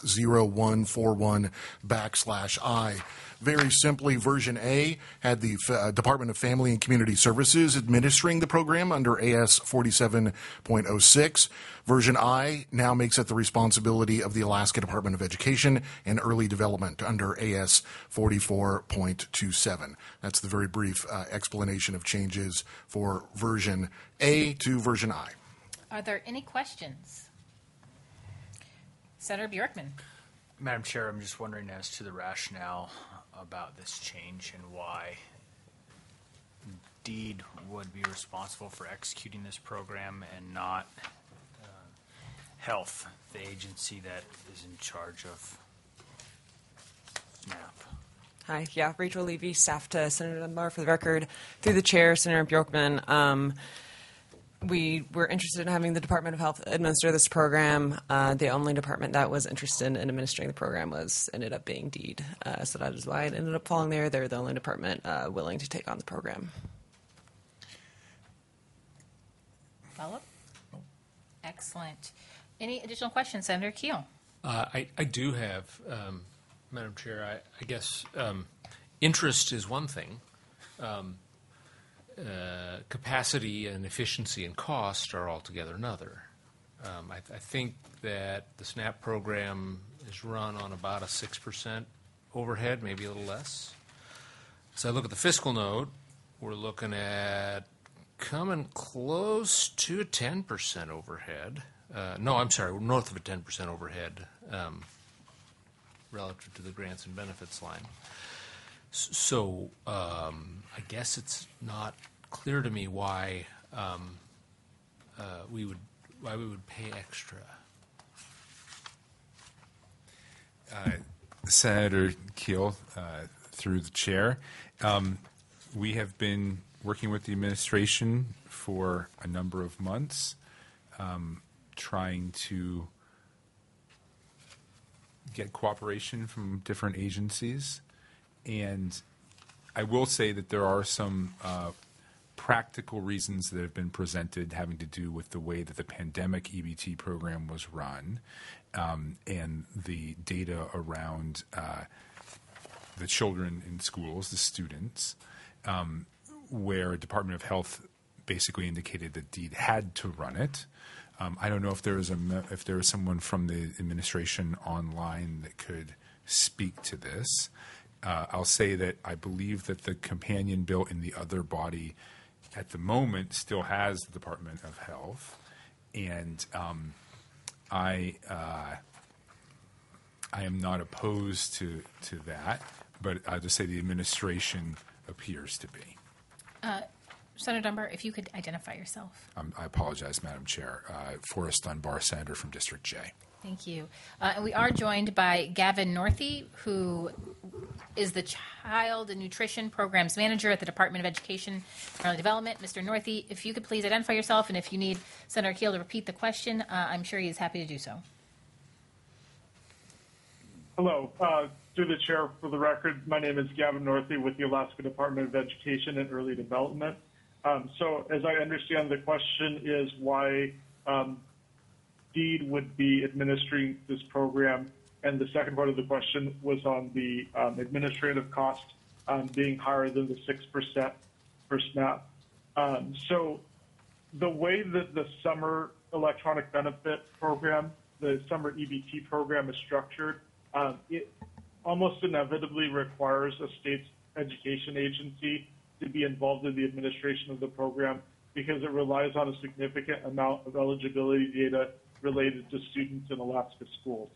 0141/I. Very simply, version A had the Department of Family and Community Services administering the program under AS 47.06. Version I now makes it the responsibility of the Alaska Department of Education and Early Development under AS 44.27. That's the very brief explanation of changes for version A to version I. Are there any questions? Senator Bjorkman. Madam Chair, I'm just wondering as to the rationale about this change and why DEED would be responsible for executing this program and not Health, the agency that is in charge of SNAP. Hi, Rachel Levy, staff to Senator Dunbar. For the record, through the chair, Senator Bjorkman, we were interested in having the Department of Health administer this program. The only department that was interested in administering the program ended up being DEED. So that is why it ended up falling there. They're the only department willing to take on the program. Follow-up? Excellent. Any additional questions, Senator Keel? I do have, Madam Chair, I guess interest is one thing. Capacity and efficiency and cost are altogether another. I think that the SNAP program is run on about a 6% overhead, maybe a little less. So I look at the fiscal note, we're looking at coming close to a 10% overhead. North of a 10% overhead relative to the grants and benefits line. So I guess it's not clear to me why we would pay extra. Senator Keel, through the chair, we have been working with the administration for a number of months, trying to get cooperation from different agencies. And I will say that there are some practical reasons that have been presented having to do with the way that the pandemic EBT program was run, and the data around the children in schools, the students, where Department of Health basically indicated that DEED had to run it. I don't know if there was someone from the administration online that could speak to this. I'll say that I believe that the companion bill in the other body at the moment still has the Department of Health, and I am not opposed to that, but I'll just say the administration appears to be. Senator Dunbar, if you could identify yourself. I apologize, Madam Chair. Forrest Dunbar, Senator from District J. Thank you. And we are joined by Gavin Northey, who is the Child and Nutrition Programs Manager at the Department of Education and Early Development. Mr. Northey, if you could please identify yourself, and if you need Senator Keel to repeat the question, I'm sure he is happy to do so. Hello. Through the chair, for the record, my name is Gavin Northey with the Alaska Department of Education and Early Development. So as I understand, the question is why DEED would be administering this program, and the second part of the question was on the administrative cost being higher than the 6% for SNAP. So the way that the summer electronic benefit program, the summer EBT program is structured, it almost inevitably requires a state's education agency to be involved in the administration of the program because it relies on a significant amount of eligibility data related to students in Alaska schools.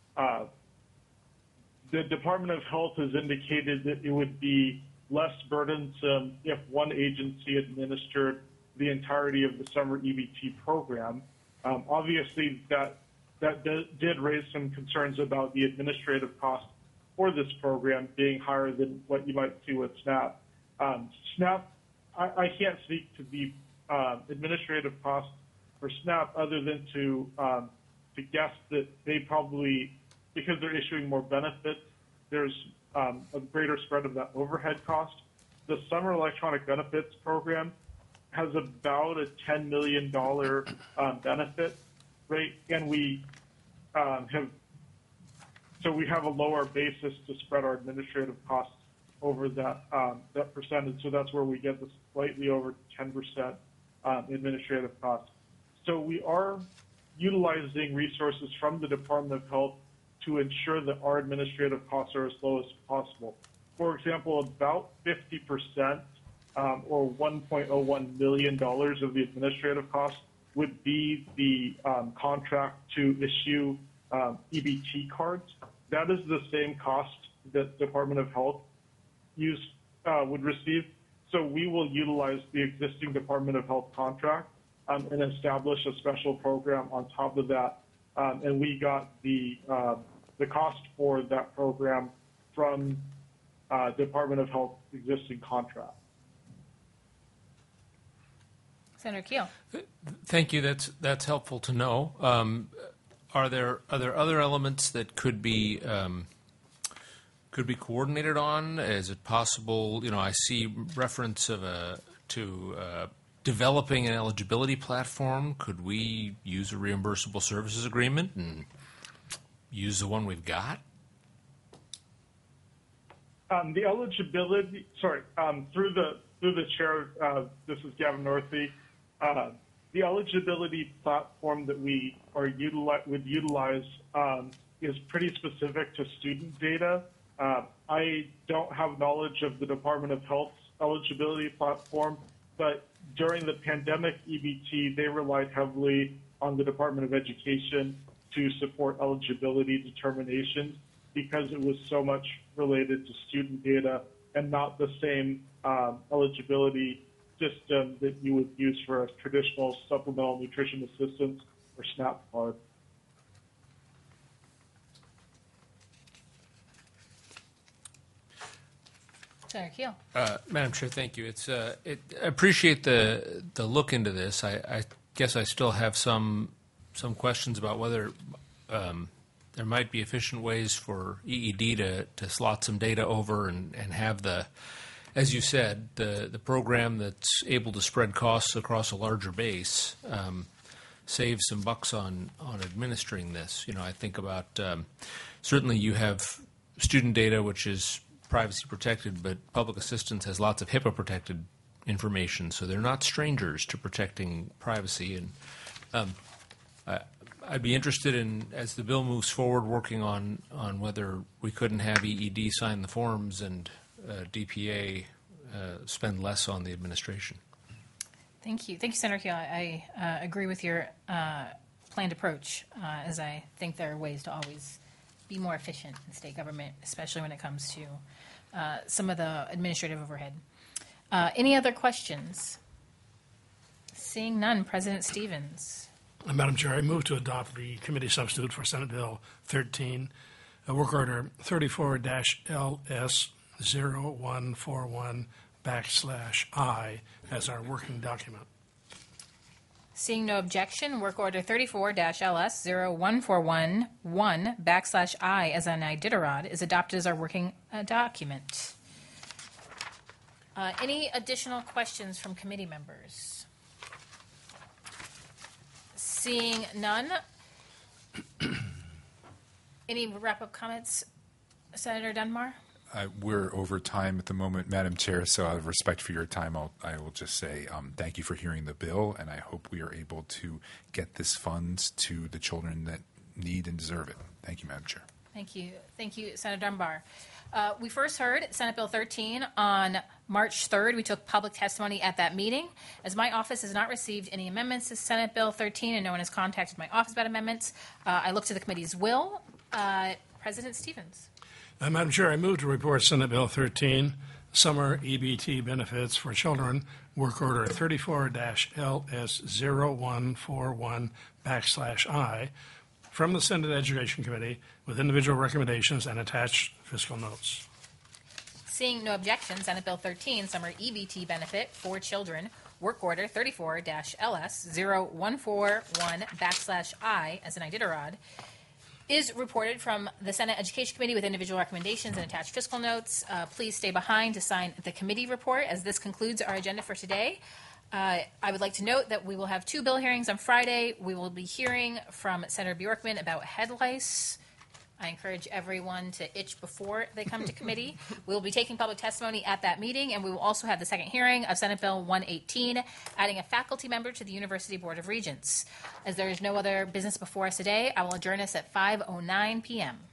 The Department of Health has indicated that it would be less burdensome if one agency administered the entirety of the summer EBT program. Obviously, that did raise some concerns about the administrative cost for this program being higher than what you might see with SNAP. SNAP, I can't speak to the administrative cost for SNAP other than to guess that they probably, because they're issuing more benefits, there's a greater spread of that overhead cost. The Summer Electronic Benefits Program has about a $10 million benefit rate, and we have a lower basis to spread our administrative costs over that percentage. So that's where we get the slightly over 10% administrative costs. So we are utilizing resources from the Department of Health to ensure that our administrative costs are as low as possible. For example, about 50% or $1.01 million of the administrative costs would be the contract to issue EBT cards. That is the same cost that Department of Health would receive. So we will utilize the existing Department of Health contract and establish a special program on top of that. And we got the cost for that program from Department of Health existing contract. Senator Keel. Thank you. That's helpful to know. Are there other elements that could be coordinated on? Is it possible? I see reference to developing an eligibility platform. Could we use a reimbursable services agreement and use the one we've got? The eligibility. Sorry, through the chair. This is Gavin Northey. The eligibility platform that we would utilize is pretty specific to student data. I don't have knowledge of the Department of Health's eligibility platform, but during the pandemic EBT, they relied heavily on the Department of Education to support eligibility determinations because it was so much related to student data and not the same eligibility system that you would use for a traditional supplemental nutrition assistance or SNAP card. Senator Keel. Madam Chair, thank you. I appreciate the look into this. I guess I still have some questions about whether there might be efficient ways for EED to slot some data over and have the as you said, the program that's able to spread costs across a larger base saves some bucks on administering this. I think about certainly you have student data, which is privacy protected, but public assistance has lots of HIPAA protected information, so they're not strangers to protecting privacy. And I'd be interested in, as the bill moves forward, working on whether we couldn't have EED sign the forms and DPA spend less on the administration. Thank you. Thank you, Senator Keel. I agree with your planned approach, as I think there are ways to always be more efficient in state government, especially when it comes to some of the administrative overhead. Any other questions? Seeing none, President Stevens. Madam Chair, I move to adopt the committee substitute for Senate Bill 13, Work Order 34-LS0141/I as our working document. Seeing no objection, Work Order 34-LS0141/I as an Iditarod is adopted as our working document. Any additional questions from committee members? Seeing none. Any wrap-up comments, Senator Dunbar? We're over time at the moment, Madam Chair, so out of respect for your time, I will just say thank you for hearing the bill, and I hope we are able to get this funds to the children that need and deserve it. Thank you, Madam Chair. Thank you. Thank you, Senator Dunbar. We first heard Senate Bill 13 on March 3rd. We took public testimony at that meeting. As my office has not received any amendments to Senate Bill 13 and no one has contacted my office about amendments, I look to the committee's will. President Stevens. Madam Chair, I move to report Senate Bill 13, Summer EBT Benefits for Children, Work Order 34-LS0141/I, from the Senate Education Committee with individual recommendations and attached fiscal notes. Seeing no objection, Senate Bill 13, Summer EBT Benefit for Children, Work Order 34-LS0141/I as an Iditarod, is reported from the Senate Education Committee with individual recommendations and attached fiscal notes. Please stay behind to sign the committee report as this concludes our agenda for today. I would like to note that we will have 2 bill hearings on Friday. We will be hearing from Senator Bjorkman about head lice. I encourage everyone to itch before they come to committee. We will be taking public testimony at that meeting, and we will also have the second hearing of Senate Bill 118, adding a faculty member to the University Board of Regents. As there is no other business before us today, I will adjourn us at 5:09 p.m.